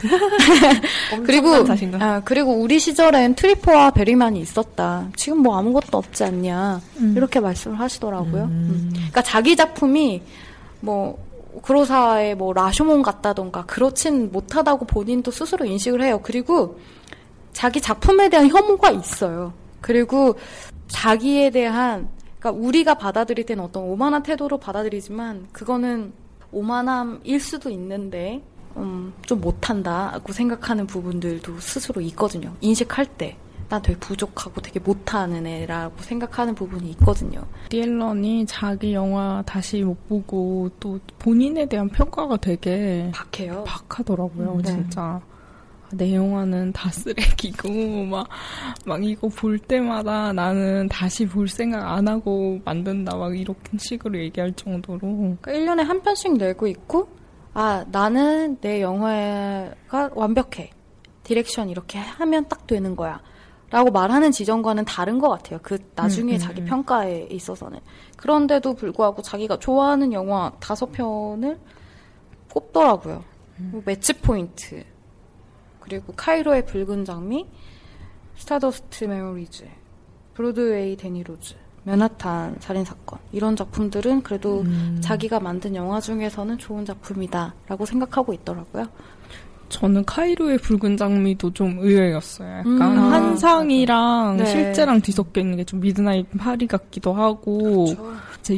그리고 아, 그리고 우리 시절엔 트리퍼와 베리만이 있었다. 지금 뭐 아무것도 없지 않냐. 음. 이렇게 말씀을 하시더라고요. 음. 음. 그러니까 자기 작품이 뭐 그로사의 뭐 라쇼몬 같다던가 그렇진 못하다고 본인도 스스로 인식을 해요. 그리고 자기 작품에 대한 혐오가 있어요. 그리고 자기에 대한 그러니까 우리가 받아들일 때는 어떤 오만한 태도로 받아들이지만 그거는 오만함일 수도 있는데 음, 좀 못한다고 생각하는 부분들도 스스로 있거든요. 인식할 때. 난 되게 부족하고 되게 못하는 애라고 생각하는 부분이 있거든요. 우디 앨런이 자기 영화 다시 못 보고 또 본인에 대한 평가가 되게 박해요. 박하더라고요. 음, 네. 진짜. 내 영화는 다 쓰레기고 막, 막 이거 볼 때마다 나는 다시 볼 생각 안 하고 만든다 막 이런 식으로 얘기할 정도로. 그러니까 일 년에 한 편씩 내고 있고 아 나는 내 영화가 완벽해. 디렉션 이렇게 하면 딱 되는 거야. 라고 말하는 지점과는 다른 것 같아요. 그 나중에 음, 자기 음. 평가에 있어서는. 그런데도 불구하고 자기가 좋아하는 영화 다섯 편을 꼽더라고요. 음. 매치 포인트. 그리고 카이로의 붉은 장미, 스타더스트 메모리즈, 브로드웨이 데니로즈, 맨하탄 살인사건 이런 작품들은 그래도 음. 자기가 만든 영화 중에서는 좋은 작품이다라고 생각하고 있더라고요. 저는 카이로의 붉은 장미도 좀 의외였어요. 약간 음, 환상이랑 네. 실제랑 뒤섞여 있는 게 좀 미드나잇 파리 같기도 하고 그렇죠. 제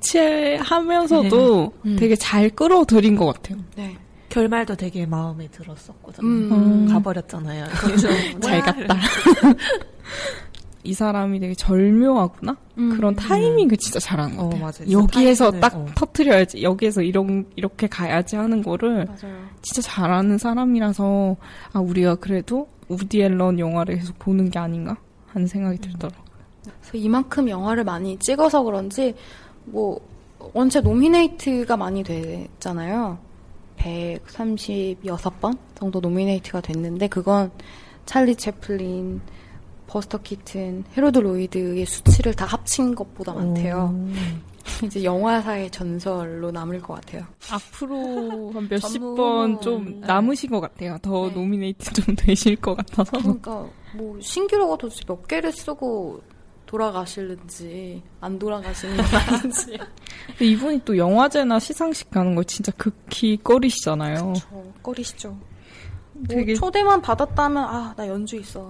유치하면서도 네. 음. 되게 잘 끌어들인 것 같아요. 네. 결말도 되게 마음에 들었었거든요. 음. 가버렸잖아요. 잘 갔다. 이 사람이 되게 절묘하구나? 음. 그런 타이밍을 진짜 잘하는 것 같아요. 어, 맞아요. 여기에서 딱 어. 터트려야지, 여기에서 이런, 이렇게 가야지 하는 거를 맞아요. 진짜 잘하는 사람이라서, 아, 우리가 그래도 우디 앨런 영화를 계속 보는 게 아닌가? 하는 생각이 음. 들더라고요. 그래서 이만큼 영화를 많이 찍어서 그런지, 뭐, 원체 노미네이트가 많이 됐잖아요. 백삼십육 번 정도 노미네이트가 됐는데, 그건 찰리 채플린, 버스터 키튼, 헤로드 로이드의 수치를 다 합친 것보다 많대요. 이제 영화사의 전설로 남을 것 같아요. 앞으로 한 몇십 번 좀 남으신 것 같아요. 더 네. 노미네이트 좀 되실 것 같아서. 그러니까 뭐 신기루가 도대체 몇 개를 쓰고 돌아가실는지 안 돌아가시는 건 아닌지. 이분이 또 영화제나 시상식 가는 거 진짜 극히 꺼리시잖아요. 그렇죠. 꺼리시죠. 되게 뭐 초대만 받았다면 아, 나 연주 있어.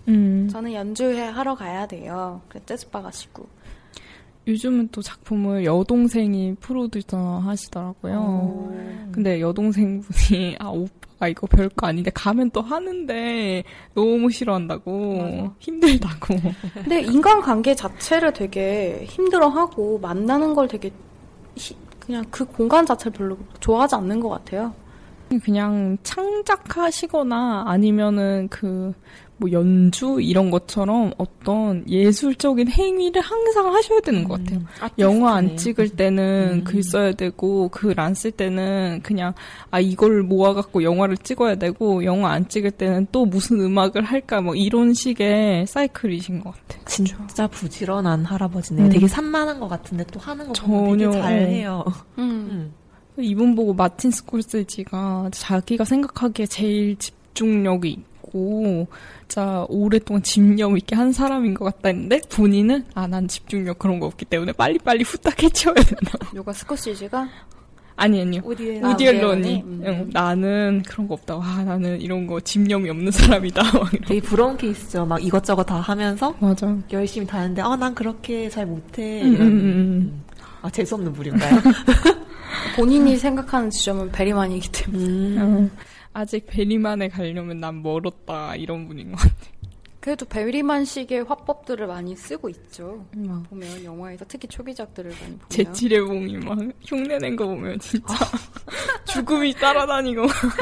음. 저는 연주하러 가야 돼요. 그래 재즈바 가시고. 요즘은 또 작품을 여동생이 프로듀서 하시더라고요. 오. 근데 여동생분이 아 오빠가 이거 별거 아닌데 가면 또 하는데 너무 싫어한다고 맞아. 힘들다고. 근데 인간관계 자체를 되게 힘들어하고 만나는 걸 되게 히, 그냥 그 공간 자체를 별로 좋아하지 않는 것 같아요. 그냥 창작하시거나 아니면은 그 뭐 연주 이런 것처럼 어떤 예술적인 행위를 항상 하셔야 되는 것 같아요. 음, 영화 안 찍을 때는 음. 글 써야 되고 글 안 쓸 때는 그냥 아 이걸 모아갖고 영화를 찍어야 되고 영화 안 찍을 때는 또 무슨 음악을 할까 뭐 이런 식의 사이클이신 것 같아요. 진짜 부지런한 할아버지네요. 음. 되게 산만한 것 같은데 또 하는 거 보면 전혀 되게 잘해요. 음. 음. 이분 보고 마틴 스콜세지가 자기가 생각하기에 제일 집중력이 있고 진짜 오랫동안 집념 있게 한 사람인 것 같다 했는데 본인은 아 난 집중력 그런 거 없기 때문에 빨리빨리 후딱 해쳐야 된다. 누가 스코시지가? 아니 아니요. 우디 앨런이 음. 응, 나는 그런 거 없다. 와 나는 이런 거 집념이 없는 사람이다. 되게 부러운 케이스죠. 막 이것저것 다 하면서 맞아. 열심히 다 하는데 아 난 그렇게 잘 못해. 음, 이런. 음, 음. 아 재수없는 부류인가요? 본인이 생각하는 지점은 베리만이기 때문에. 음. 음. 아직 베리만에 가려면 난 멀었다 이런 분인 것 같아. 그래도 베리만식의 화법들을 많이 쓰고 있죠. 음. 보면 영화에서 특히 초기작들을 많이 보면. 제칠의봉이 막 흉내낸 거 보면 진짜 죽음이 따라다니고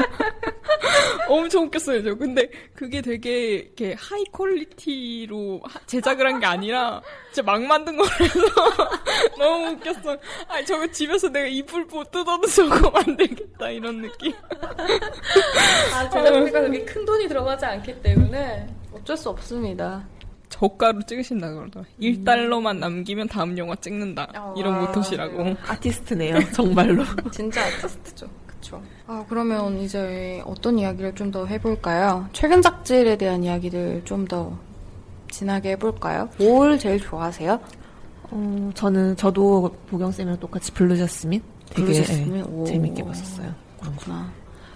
엄청 웃겼어요. 저. 근데 그게 되게 이렇게 하이 퀄리티로 제작을 한 게 아니라 진짜 막 만든 거라서 너무 웃겼어. 아니 저거 집에서 내가 이불 못 뜯어도 저거 만들겠다 이런 느낌. 아 제작비가 그렇게 큰 돈이 들어가지 않기 때문에 어쩔 수 없습니다. 저가로 찍으신다 그러더라. 음. 일 달러만 남기면 다음 영화 찍는다. 어, 이런 모토시라고. 네. 아티스트네요. 정말로. 진짜 아티스트죠. 그쵸. 아, 그러면 이제 어떤 이야기를 좀 더 해볼까요? 최근 작질에 대한 이야기들 좀 더 진하게 해볼까요? 뭘 제일 좋아하세요? 어, 저는, 저도 보경쌤이랑 똑같이 블루제스민? 되게 블루제스민? 네, 재밌게 봤었어요. 그렇구나.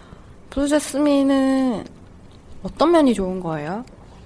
블루제스민은 어떤 면이 좋은 거예요?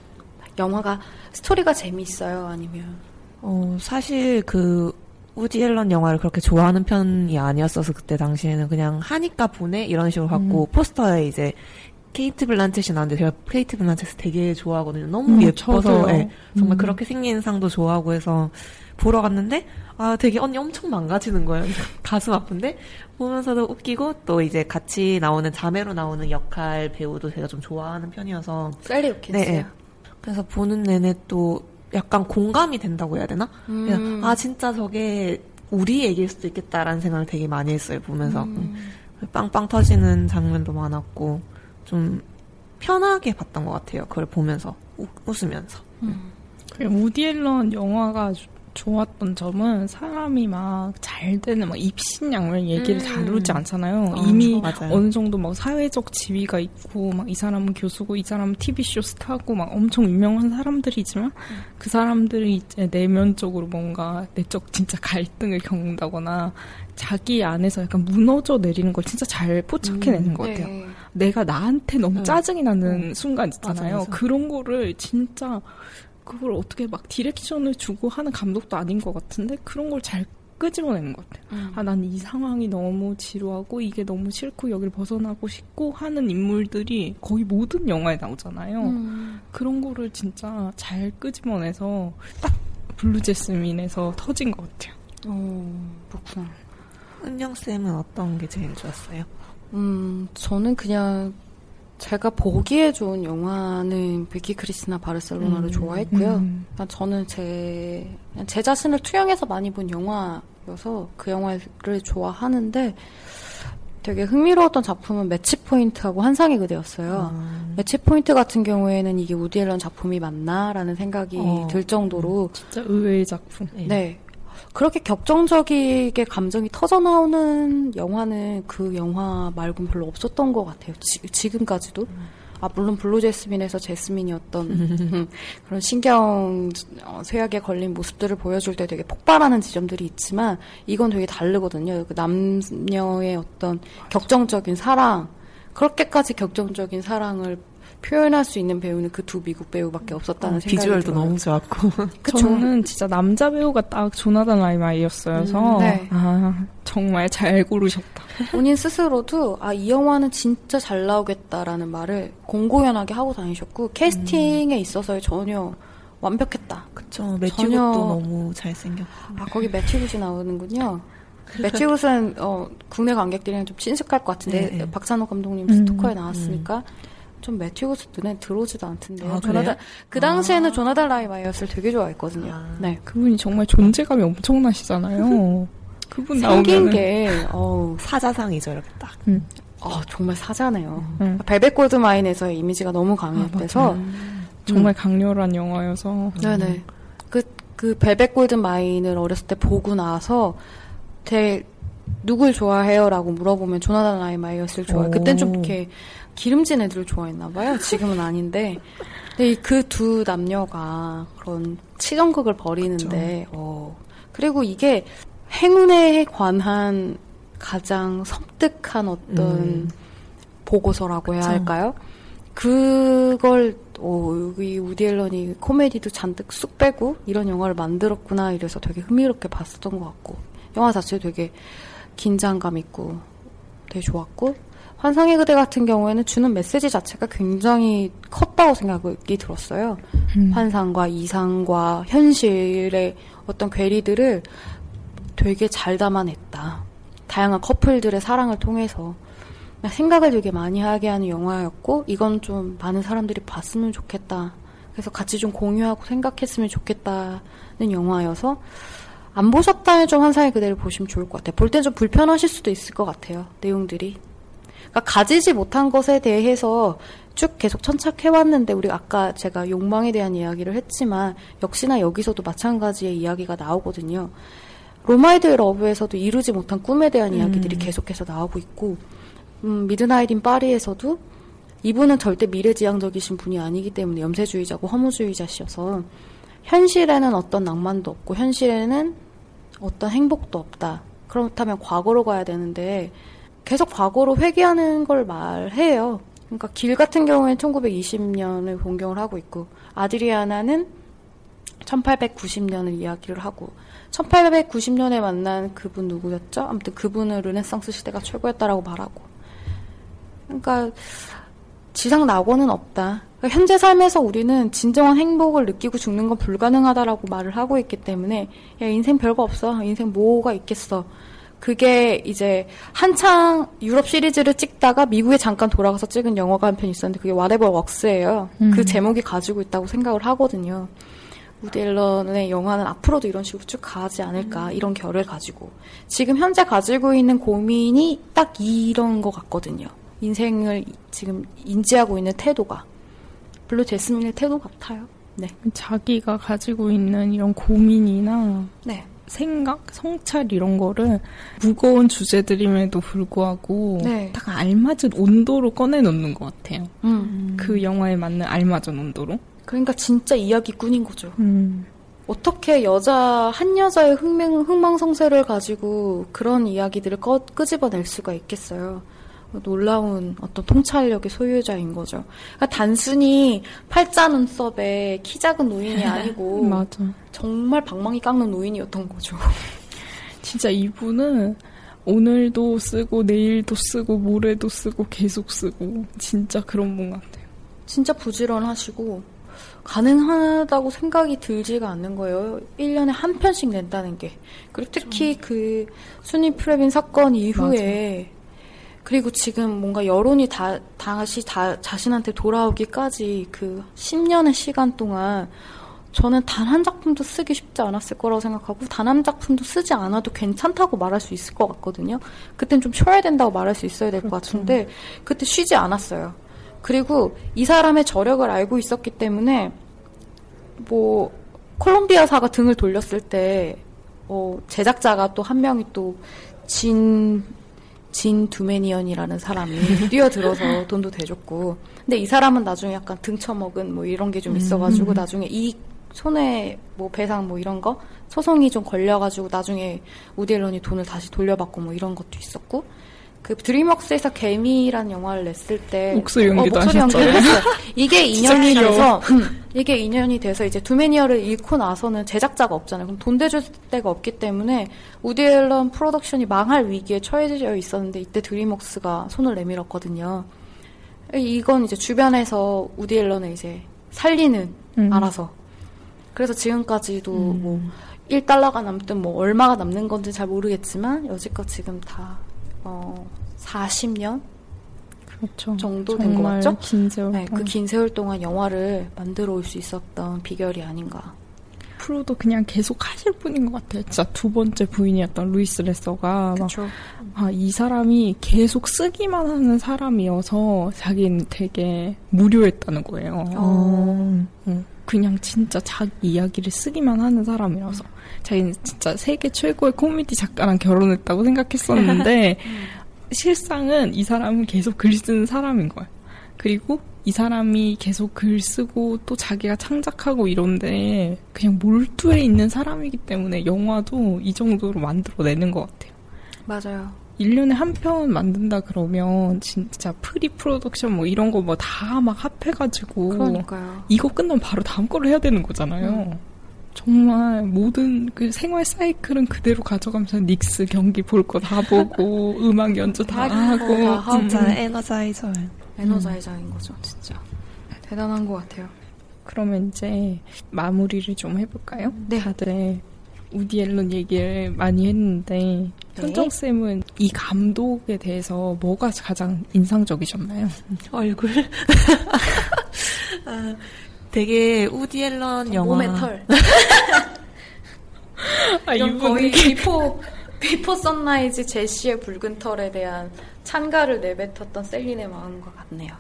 영화가 스토리가 재미있어요? 아니면? 어, 사실 그 우디 앨런 영화를 그렇게 좋아하는 편이 아니었어서 그때 당시에는 그냥 하니까 보내 이런 식으로 갖고 음. 포스터에 이제 케이트 블란쳇이 나왔는데 제가 케이트 블란쳇을 되게 좋아하거든요. 너무 음, 예뻐서 네, 정말 음. 그렇게 생긴 상도 좋아하고 해서 보러 갔는데 아 되게 언니 엄청 망가지는 거예요. 가슴 아픈데 보면서도 웃기고 또 이제 같이 나오는 자매로 나오는 역할 배우도 제가 좀 좋아하는 편이어서 셀리 오킨스요? 네, 그래서 보는 내내 또 약간 공감이 된다고 해야 되나? 음. 그냥 아 진짜 저게 우리 얘기일 수도 있겠다라는 생각을 되게 많이 했어요. 보면서 음. 빵빵 터지는 장면도 많았고 좀 편하게 봤던 것 같아요. 그걸 보면서 우, 웃으면서. 음. 우디 앨런 영화가 좋았던 점은 사람이 막 잘 되는 막 입신양면 얘기를 음. 다루지 않잖아요. 어, 이미 맞아요. 어느 정도 막 사회적 지위가 있고 막 이 사람은 교수고 이 사람은 티비쇼 스타고 막 엄청 유명한 사람들이지만 음. 그 사람들이 이제 내면적으로 뭔가 내적 진짜 갈등을 겪는다거나 자기 안에서 약간 무너져 내리는 걸 진짜 잘 포착해내는 음. 것 같아요. 네. 내가 나한테 너무 음. 짜증이 나는 음. 순간 있잖아요. 맞아, 맞아. 그런 거를 진짜 그걸 어떻게 막 디렉션을 주고 하는 감독도 아닌 것 같은데 그런 걸 잘 끄집어내는 것 같아요. 음. 아, 난 이 상황이 너무 지루하고 이게 너무 싫고 여기를 벗어나고 싶고 하는 인물들이 거의 모든 영화에 나오잖아요. 음. 그런 거를 진짜 잘 끄집어내서 딱 블루제스민에서 터진 것 같아요. 오, 그렇구나. 은영쌤은 어떤 게 제일 좋았어요? 음, 저는 그냥 제가 보기에 좋은 영화는 비키 크리스나 바르셀로나를 음, 좋아했고요. 음. 저는 제, 제 자신을 투영해서 많이 본 영화여서 그 영화를 좋아하는데 되게 흥미로웠던 작품은 매치포인트하고 환상의 그대였어요. 음. 매치포인트 같은 경우에는 이게 우디 앨런 작품이 맞나라는 생각이 어. 들 정도로 진짜 의외의 작품. 네. 네. 그렇게 격정적이게 감정이 터져나오는 영화는 그 영화 말고는 별로 없었던 것 같아요. 지, 지금까지도. 음. 아, 물론 블루제스민에서 제스민이 어떤 그런 신경 쇠약에 걸린 모습들을 보여줄 때 되게 폭발하는 지점들이 있지만 이건 되게 다르거든요. 그 남녀의 어떤 격정적인 사랑, 그렇게까지 격정적인 사랑을 표현할 수 있는 배우는 그 두 미국 배우밖에 없었다는 어, 생각이 비주얼도 들어요. 너무 좋았고. 저는 진짜 남자 배우가 딱 조나단 라이마이였어서 음, 네. 아 정말 잘 고르셨다. 본인 스스로도 아, 이 영화는 진짜 잘 나오겠다라는 말을 공공연하게 하고 다니셨고 캐스팅에 있어서 전혀 완벽했다. 그쵸. 매튜 전혀... 굿도 너무 잘생겼고. 아 거기 매튜 굿이 나오는군요. 매튜 굿은 어, 국내 관객들이랑 좀 친숙할 것 같은데 네, 네. 박찬호 감독님 음, 스토커에 나왔으니까 음. 좀 매튜 굿은 눈에 들어오지도 않던데요. 아, 조나단, 그 당시에는 아. 조나단 라이마이어스를 되게 좋아했거든요. 아. 네. 그분이 정말 존재감이 엄청나시잖아요. 그분 생긴 나오면은 게 어우, 사자상이죠, 이렇게 딱. 음. 어, 정말 사자네요. 음. 벨벳 골드마인에서의 이미지가 너무 강했대서 아, 정말 강렬한 영화여서. 네네. 그, 그 벨벳 골드마인을 어렸을 때 보고 나서 되게 누굴 좋아해요? 라고 물어보면 조나단 라이마이어스를 좋아해요. 그땐 좀 이렇게 기름진 애들을 좋아했나봐요. 지금은 아닌데. 근데 그 두 남녀가 그런 치정극을 벌이는데, 어. 그리고 이게 행운에 관한 가장 섬뜩한 어떤 음. 보고서라고 해야 그쵸. 할까요? 그걸 어, 여기 우디 앨런이 코미디도 잔뜩 쑥 빼고 이런 영화를 만들었구나 이래서 되게 흥미롭게 봤었던 것 같고 영화 자체도 되게 긴장감 있고 되게 좋았고 환상의 그대 같은 경우에는 주는 메시지 자체가 굉장히 컸다고 생각이 들었어요. 음. 환상과 이상과 현실의 어떤 괴리들을 되게 잘 담아냈다. 다양한 커플들의 사랑을 통해서 생각을 되게 많이 하게 하는 영화였고 이건 좀 많은 사람들이 봤으면 좋겠다. 그래서 같이 좀 공유하고 생각했으면 좋겠다는 영화여서 안 보셨다면 좀 환상의 그대를 보시면 좋을 것 같아요. 볼 땐 좀 불편하실 수도 있을 것 같아요. 내용들이. 그러니까 가지지 못한 것에 대해서 쭉 계속 천착해왔는데 우리 아까 제가 욕망에 대한 이야기를 했지만 역시나 여기서도 마찬가지의 이야기가 나오거든요. 로마이드 러브에서도 이루지 못한 꿈에 대한 이야기들이 음. 계속해서 나오고 있고 음, 미드나잇 인 파리에서도 이분은 절대 미래지향적이신 분이 아니기 때문에 염세주의자고 허무주의자셔서 현실에는 어떤 낭만도 없고 현실에는 어떤 행복도 없다. 그렇다면 과거로 가야 되는데 계속 과거로 회귀하는 걸 말해요. 그러니까 길 같은 경우에는 천구백이십 년을 본경을 하고 있고 아드리아나는 천팔백구십 년을 이야기를 하고 천팔백구십 년에 만난 그분 누구였죠? 아무튼 그분은 르네상스 시대가 최고였다라고 말하고 그러니까 지상 낙원은 없다. 그러니까 현재 삶에서 우리는 진정한 행복을 느끼고 죽는 건 불가능하다라고 말을 하고 있기 때문에 야 인생 별거 없어. 인생 뭐가 있겠어. 그게 이제 한창 유럽 시리즈를 찍다가 미국에 잠깐 돌아가서 찍은 영화가 한 편 있었는데 그게 Whatever Works예요. 음. 그 제목이 가지고 있다고 생각을 하거든요. 우디 앨런의 영화는 앞으로도 이런 식으로 쭉 가지 않을까 음. 이런 결을 가지고 지금 현재 가지고 있는 고민이 딱 이런 것 같거든요. 인생을 지금 인지하고 있는 태도가 별로 제스민의 태도 같아요. 네. 자기가 가지고 있는 이런 고민이나 네. 생각, 성찰 이런 거를 무거운 주제들임에도 불구하고 네. 딱 알맞은 온도로 꺼내놓는 것 같아요. 음. 그 영화에 맞는 알맞은 온도로. 그러니까 진짜 이야기꾼인 거죠. 음. 어떻게 여자 한 여자의 흥명, 흥망성쇠를 가지고 그런 이야기들을 꺼, 끄집어낼 수가 있겠어요. 놀라운 어떤 통찰력의 소유자인 거죠. 그러니까 단순히 팔자 눈썹에 키 작은 노인이 아니고 맞아. 정말 방망이 깎는 노인이었던 거죠. 진짜 이분은 오늘도 쓰고 내일도 쓰고 모레도 쓰고 계속 쓰고 진짜 그런 분 같아요. 진짜 부지런하시고 가능하다고 생각이 들지가 않는 거예요. 일 년에 한 편씩 낸다는 게. 그리고 특히 그 순위 프레빈 사건 이후에 맞아. 그리고 지금 뭔가 여론이 다, 다시 다 자신한테 돌아오기까지 그 십 년의 시간 동안 저는 단 한 작품도 쓰기 쉽지 않았을 거라고 생각하고 단 한 작품도 쓰지 않아도 괜찮다고 말할 수 있을 것 같거든요. 그땐 좀 쉬어야 된다고 말할 수 있어야 될 것 그렇죠. 같은데 그때 쉬지 않았어요. 그리고 이 사람의 저력을 알고 있었기 때문에 뭐 콜롬비아사가 등을 돌렸을 때 어, 제작자가 또 한 명이 또 진... 진 두메니언이라는 사람이 뛰어들어서 돈도 대줬고 근데 이 사람은 나중에 약간 등쳐먹은 뭐 이런 게 좀 있어가지고 음. 나중에 이 손해 뭐 배상 뭐 이런 거 소송이 좀 걸려가지고 나중에 우디 앨런이 돈을 다시 돌려받고 뭐 이런 것도 있었고 그 드림웍스에서 개미라는 영화를 냈을 때 목소리 연기도 어, 목소리 하셨잖아요. 연기했어요. 이게 인연이 진짜 돼서 음, 이게 인연이 돼서 이제 두메니어를 잃고 나서는 제작자가 없잖아요. 그럼 돈 대줄 데가 없기 때문에 우디 앨런 프로덕션이 망할 위기에 처해져 있었는데 이때 드림웍스가 손을 내밀었거든요. 이건 이제 주변에서 우디 앨런을 이제 살리는 음. 알아서. 그래서 지금까지도 음. 뭐 일 달러가 남든 뭐 얼마가 남는 건지 잘 모르겠지만 여지껏 지금 다 어, 사십 년 그렇죠. 정도 된 것 같죠? 긴 세월 네, 동안. 그 긴 세월 동안 영화를 만들어 올 수 있었던 비결이 아닌가. 프로도 그냥 계속 하실 분인 것 같아요. 진짜 두 번째 부인이었던 루이스 레서가 막, 아, 이 사람이 계속 쓰기만 하는 사람이어서 자기는 되게 무료했다는 거예요. 어. 어, 그냥 진짜 자기 이야기를 쓰기만 하는 사람이라서 자기는 진짜 세계 최고의 코미디 작가랑 결혼했다고 생각했었는데 실상은 이 사람은 계속 글 쓰는 사람인 거예요. 그리고 이 사람이 계속 글 쓰고 또 자기가 창작하고 이런데 그냥 몰두해 있는 사람이기 때문에 영화도 이 정도로 만들어내는 것 같아요. 맞아요. 일 년에 한 편 만든다 그러면 진짜 프리 프로덕션 뭐 이런 거 뭐 다 막 합해가지고 그러니까요. 이거 끝나면 바로 다음 거를 해야 되는 거잖아요. 음. 정말 모든 그 생활 사이클은 그대로 가져가면서 닉스 경기 볼 거 다 보고 음악 연주 다 하고 다 하고. 진짜 에너자이저. 에너자이저인 거죠, 진짜. 대단한 것 같아요. 그러면 이제 마무리를 좀 해볼까요? 네. 다들 우디 앨런 얘기를 많이 했는데 네. 현정쌤은 이 감독에 대해서 뭐가 가장 인상적이셨나요? 얼굴. 아, 되게 우디 앨런 영화. 몸의 털. 아, 이건 거의 이분이 비포, 비포 선라이즈 제시의 붉은 털에 대한 찬가를 내뱉었던 셀린의 마음과 같네요.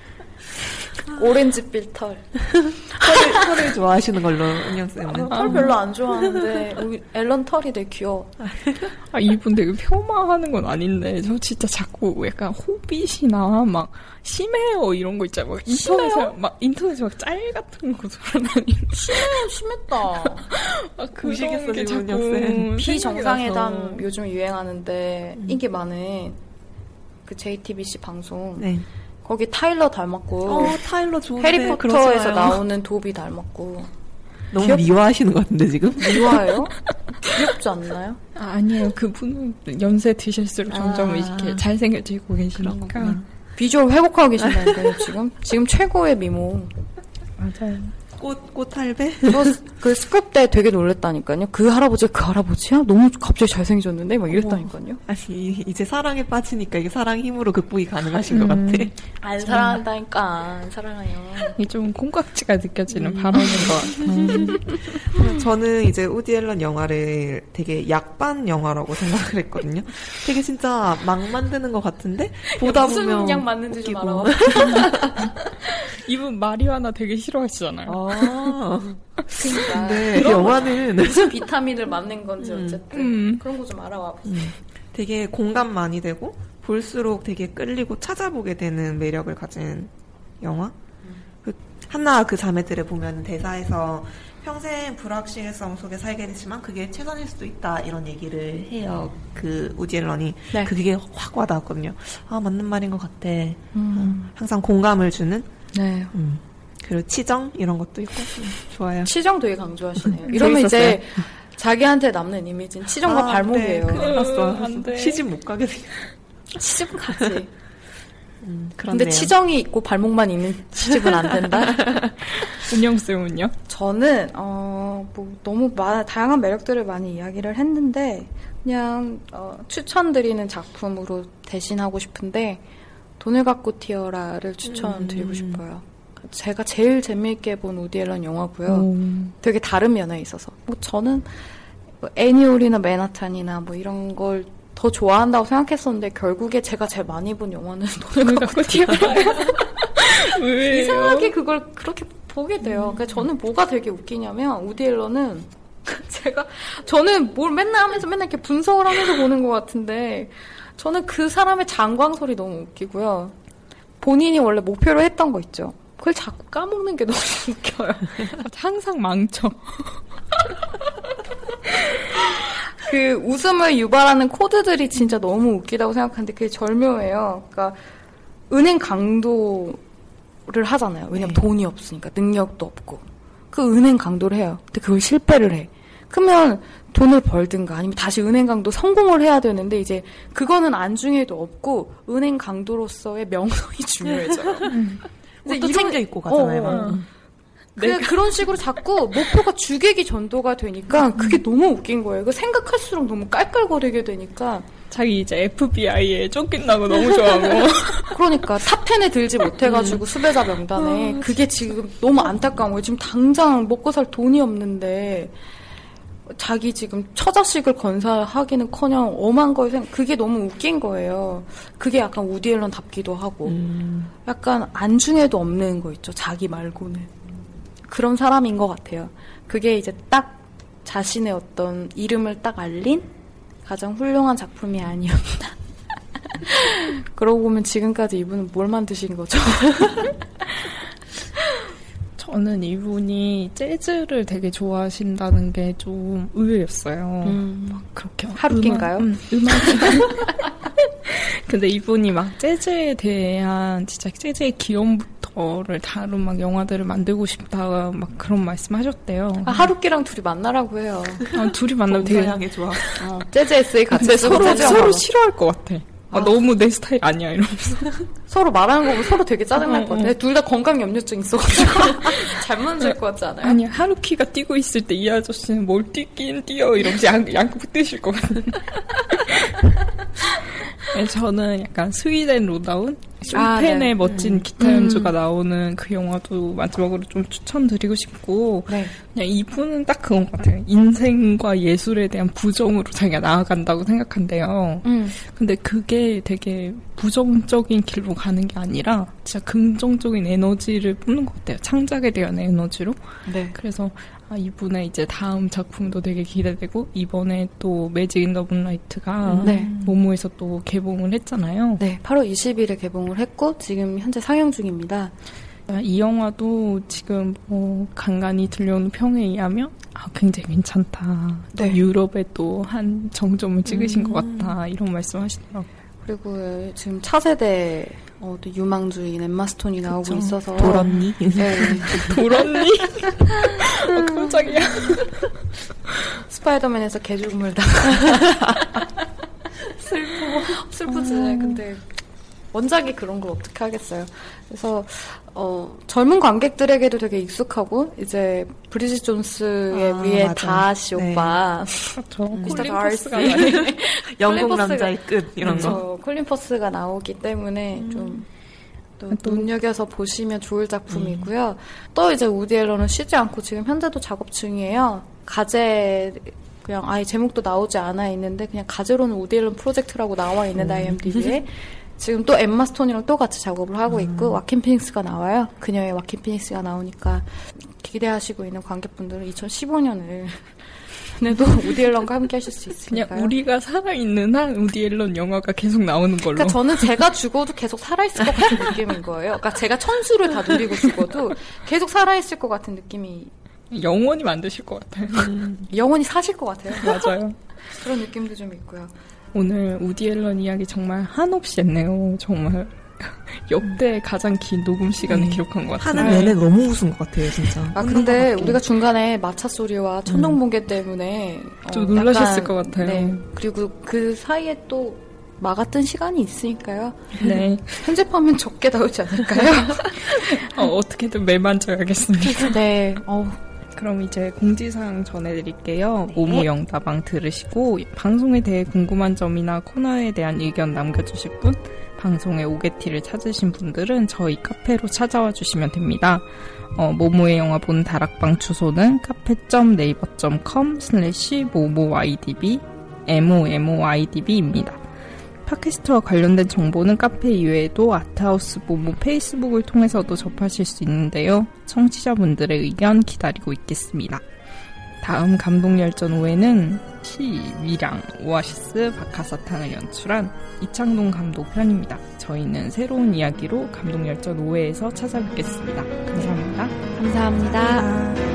오렌지빛 털. 털을, 털을 좋아하시는 걸로, 은영쌤은. 털 별로 안 좋아하는데, 우리 앨런 털이 되게 귀여워. 아, 이분 되게 폄하하는 건 아닌데, 저 진짜 자꾸 약간 호빗이나 막 심해요 이런 거 있잖아요. 막 인터넷에, 막 인터넷에 막 짤 같은 거 돌아다니는. 심해요, 심했다. 아, 그런 무시겠어, 게 지금 자꾸 은영쌤. 비정상회담 생각이 나서. 요즘 유행하는데, 음. 인기 많은 그 제이티비씨 방송. 네. 거기 타일러 닮았고, 어, 타일러 좋은데. 해리포터에서 그러지 마요. 나오는 도비 닮았고. 너무 귀엽- 미화하시는 것 같은데, 지금? 미화예요? 귀엽지 않나요? 아, 아니에요. 그분은 연세 드실수록 점점 아. 이렇게 잘생겨지고 계시니까. 비주얼 회복하고 계신다니까요, 지금. 지금 최고의 미모. 맞아요. 꽃, 꽃할배? 저 그 스크립 때 되게 놀랬다니까요. 그 할아버지, 그 할아버지야? 너무 갑자기 잘생겨졌는데? 막 이랬다니까요. 아니, 이제 사랑에 빠지니까 이게 사랑 힘으로 극복이 가능하신 음. 것 같아. 안 사랑한다니까. 안 사랑해요. 이게 좀 콩깍지가 느껴지는 발언인 것 같아요. 저는 이제 우디 앨런 영화를 되게 약반 영화라고 생각을 했거든요. 되게 진짜 막 만드는 것 같은데 보다 무슨 보면 약 맞는지 좀 웃기고. 알아봐. 이분 마리화나 되게 싫어하시잖아요. 아, 그러니까. 근데 영화는 무슨 비타민을 맞는 건지 음. 어쨌든. 음. 그런 거 좀 알아와 보세요. 음, 되게 공감 많이 되고 볼수록 되게 끌리고 찾아보게 되는 매력을 가진 영화. 그 한나 그 자매들을 보면 대사에서 평생 불확실성 속에 살게 됐지만 그게 최선일 수도 있다 이런 얘기를 해요. 그 우디 앨런이. 네. 그게 확 와닿았거든요. 아 맞는 말인 것 같아. 음. 항상 공감을 주는. 네. 음. 그리고 치정 이런 것도 있고 음, 좋아요. 치정 되게 강조하시네요. 이러면 이제 자기한테 남는 이미지는 치정과 아, 발목이에요. 네, 큰일 났어. 안 돼. 시집 못 가게 돼. 시집은 가지. 음, 근데 치정이 있고 발목만 있는 시집은 안 된다. 은영쌤은요? 저는 어, 뭐 너무 마, 다양한 매력들을 많이 이야기를 했는데 그냥 어, 추천드리는 작품으로 대신하고 싶은데 돈을 갖고 튀어라를 추천드리고 음. 싶어요. 제가 제일 재미있게 본 우디 앨런 영화고요. 음. 되게 다른 면에 있어서 뭐 저는 뭐 애니올이나 맨하탄이나 뭐 이런 걸 더 좋아한다고 생각했었는데 결국에 제가 제일 많이 본 영화는 돈을 갖고 튀어라예요. 왜요? 이상하게 그걸 그렇게 보게 돼요. 그러니까 저는 뭐가 되게 웃기냐면 우디 앨런은 제가 저는 뭘 맨날 하면서 맨날 이렇게 분석을 하면서 보는 것 같은데 저는 그 사람의 장광설이 너무 웃기고요. 본인이 원래 목표로 했던 거 있죠. 그걸 자꾸 까먹는 게 너무 웃겨요. 항상 망쳐. 그 웃음을 유발하는 코드들이 진짜 너무 웃기다고 생각하는데 그게 절묘해요. 그러니까 은행 강도를 하잖아요. 왜냐면 네. 돈이 없으니까 능력도 없고 그 은행 강도를 해요. 근데 그걸 실패를 해. 그러면 돈을 벌든가 아니면 다시 은행 강도 성공을 해야 되는데 이제 그거는 안중에도 없고 은행 강도로서의 명성이 중요해져요. 음. 옷도 챙겨 입고 가잖아요. 어, 어. 그, 그런 식으로 자꾸 목표가 주객이 전도가 되니까 그게 너무 웃긴 거예요. 그 생각할수록 너무 깔깔거리게 되니까 자기 이제 에프비아이에 쫓긴다고 너무 좋아하고 그러니까 탑텐에 들지 못해가지고 수배자 명단에 그게 지금 너무 안타까운 거예요. 지금 당장 먹고 살 돈이 없는데 자기 지금 처자식을 건사하기는커녕 엄한 걸 생각. 그게 너무 웃긴 거예요. 그게 약간 우디 앨런답기도 하고, 음. 약간 안중에도 없는 거 있죠. 자기 말고는 그런 사람인 것 같아요. 그게 이제 딱 자신의 어떤 이름을 딱 알린 가장 훌륭한 작품이 아니었나. 그러고 보면 지금까지 이분은 뭘 만드신 거죠? 저는 이분이 재즈를 되게 좋아하신다는 게 좀 의외였어요. 음. 막 그렇게 하루키인가요? 음악, 음, 음악. 근데 이분이 막 재즈에 대한 진짜 재즈의 기원부터를 다룬 막 영화들을 만들고 싶다 막 그런 말씀하셨대요. 아, 하루키랑 둘이 만나라고 해요. 아, 둘이 만나면 되게 되게 좋아. 어, 재즈 에세이 같이 근데 서로 서로 싫어할 것 같아. 아, 아, 너무 내 스타일 아니야 이러면서 서로 말하는 거 보면 서로 되게 짜증날 것 같아. 둘 다 건강 염려증 있어가지고 잘 만질 것 같지 않아요? 아니 하루키가 뛰고 있을 때 이 아저씨는 뭘 뛰긴 뛰어 이러면서 양, 양국 뛰실 것 같은. 저는 약간 스윗 앤 로다운 쇼펜의 아, 네. 멋진 기타 연주가 음. 나오는 그 영화도 마지막으로 좀 추천드리고 싶고 네. 그냥 이분은 딱 그건 것 같아요. 인생과 예술에 대한 부정으로 자기가 나아간다고 생각한대요. 음. 근데 그게 되게 부정적인 길로 가는 게 아니라 진짜 긍정적인 에너지를 뿜는 것 같아요. 창작에 대한 에너지로. 네. 그래서 아, 이분의 이제 다음 작품도 되게 기대되고 이번에 또 매직 인 더 문라이트가 네. 모모에서 또 개봉을 했잖아요. 네, 팔월 이십일에 개봉을 했고 지금 현재 상영 중입니다. 이 영화도 지금 뭐 간간히 들려오는 평에 의하면 아, 굉장히 괜찮다. 네. 또 유럽에 또 한 정점을 찍으신 음. 것 같다. 이런 말씀하시더라고요. 그리고 지금 차세대 어, 또 유망주인 엠마 스톤이 나오고 그쵸. 있어서 돌언니? 네. 돌언니? 어, 깜짝이야. 스파이더맨에서 개죽음을 당 슬퍼. 슬프지. 어. 근데 원작이 그런 걸 어떻게 하겠어요. 그래서 어, 젊은 관객들에게도 되게 익숙하고 이제 브리짓 존스의 아, 위에 맞아. 다시 네. 오빠 그렇죠. 미스터 다시 영국 남자의 끝 이런 그렇죠. 거 콜린 퍼스가 나오기 때문에 음. 좀 또, 또 눈여겨서 보시면 좋을 작품이고요. 음. 또 이제 우디 앨런은 쉬지 않고 지금 현재도 작업 중이에요. 가제 그냥 아예 제목도 나오지 않아 있는데 그냥 가제로는 우디 앨런 프로젝트라고 나와 있는 음. 아이엠디비에 지금 또 엠마 스톤이랑 또 같이 작업을 하고 있고 음. 와킨 피닉스가 나와요. 그녀의 와킨 피닉스가 나오니까 기대하시고 있는 관객분들은 이천십오 년을 내도 우디 앨런과 함께 하실 수 있으니까요. 그냥 우리가 살아있는 한 우디 앨런 영화가 계속 나오는 걸로. 그러니까 저는 제가 죽어도 계속 살아있을 것 같은 느낌인 거예요. 그러니까 제가 천수를 다 누리고 죽어도 계속 살아있을 것 같은 느낌이. 영원히 만드실 것 같아요. 음, 영원히 사실 것 같아요. 맞아요. 그런 느낌도 좀 있고요. 오늘 우디 앨런 이야기 정말 한없이 했네요. 정말 역대 가장 긴 녹음 시간을 네. 기록한 것 같아요. 하는 내내 너무 웃은 것 같아요, 진짜. 아 근데 우리가 중간에 마차 소리와 천둥번개 음. 때문에 좀 어, 놀라셨을 것 같아요. 네. 그리고 그 사이에 또 막았던 시간이 있으니까요. 네. 편집하면 적게 나오지 않을까요? 어, 어떻게든 매만져야겠습니다. 네. 어. 그럼 이제 공지사항 전해드릴게요. 네. 모모 영다방 들으시고 방송에 대해 궁금한 점이나 코너에 대한 의견 남겨주실 분, 방송의 오게티를 찾으신 분들은 저희 카페로 찾아와 주시면 됩니다. 어, 모모의 영화 본 다락방 주소는 카페 닷 네이버 닷 컴 슬래시 모모와이디비 모모와이디비입니다. 팟캐스트와 관련된 정보는 카페 이외에도 아트하우스 모모 페이스북을 통해서도 접하실 수 있는데요. 청취자분들의 의견 기다리고 있겠습니다. 다음 감동열전 오회는 시, 미랑, 오아시스, 박하사탕을 연출한 이창동 감독 편입니다. 저희는 새로운 이야기로 감동열전 오회에서 찾아뵙겠습니다. 감사합니다. 감사합니다. 감사합니다.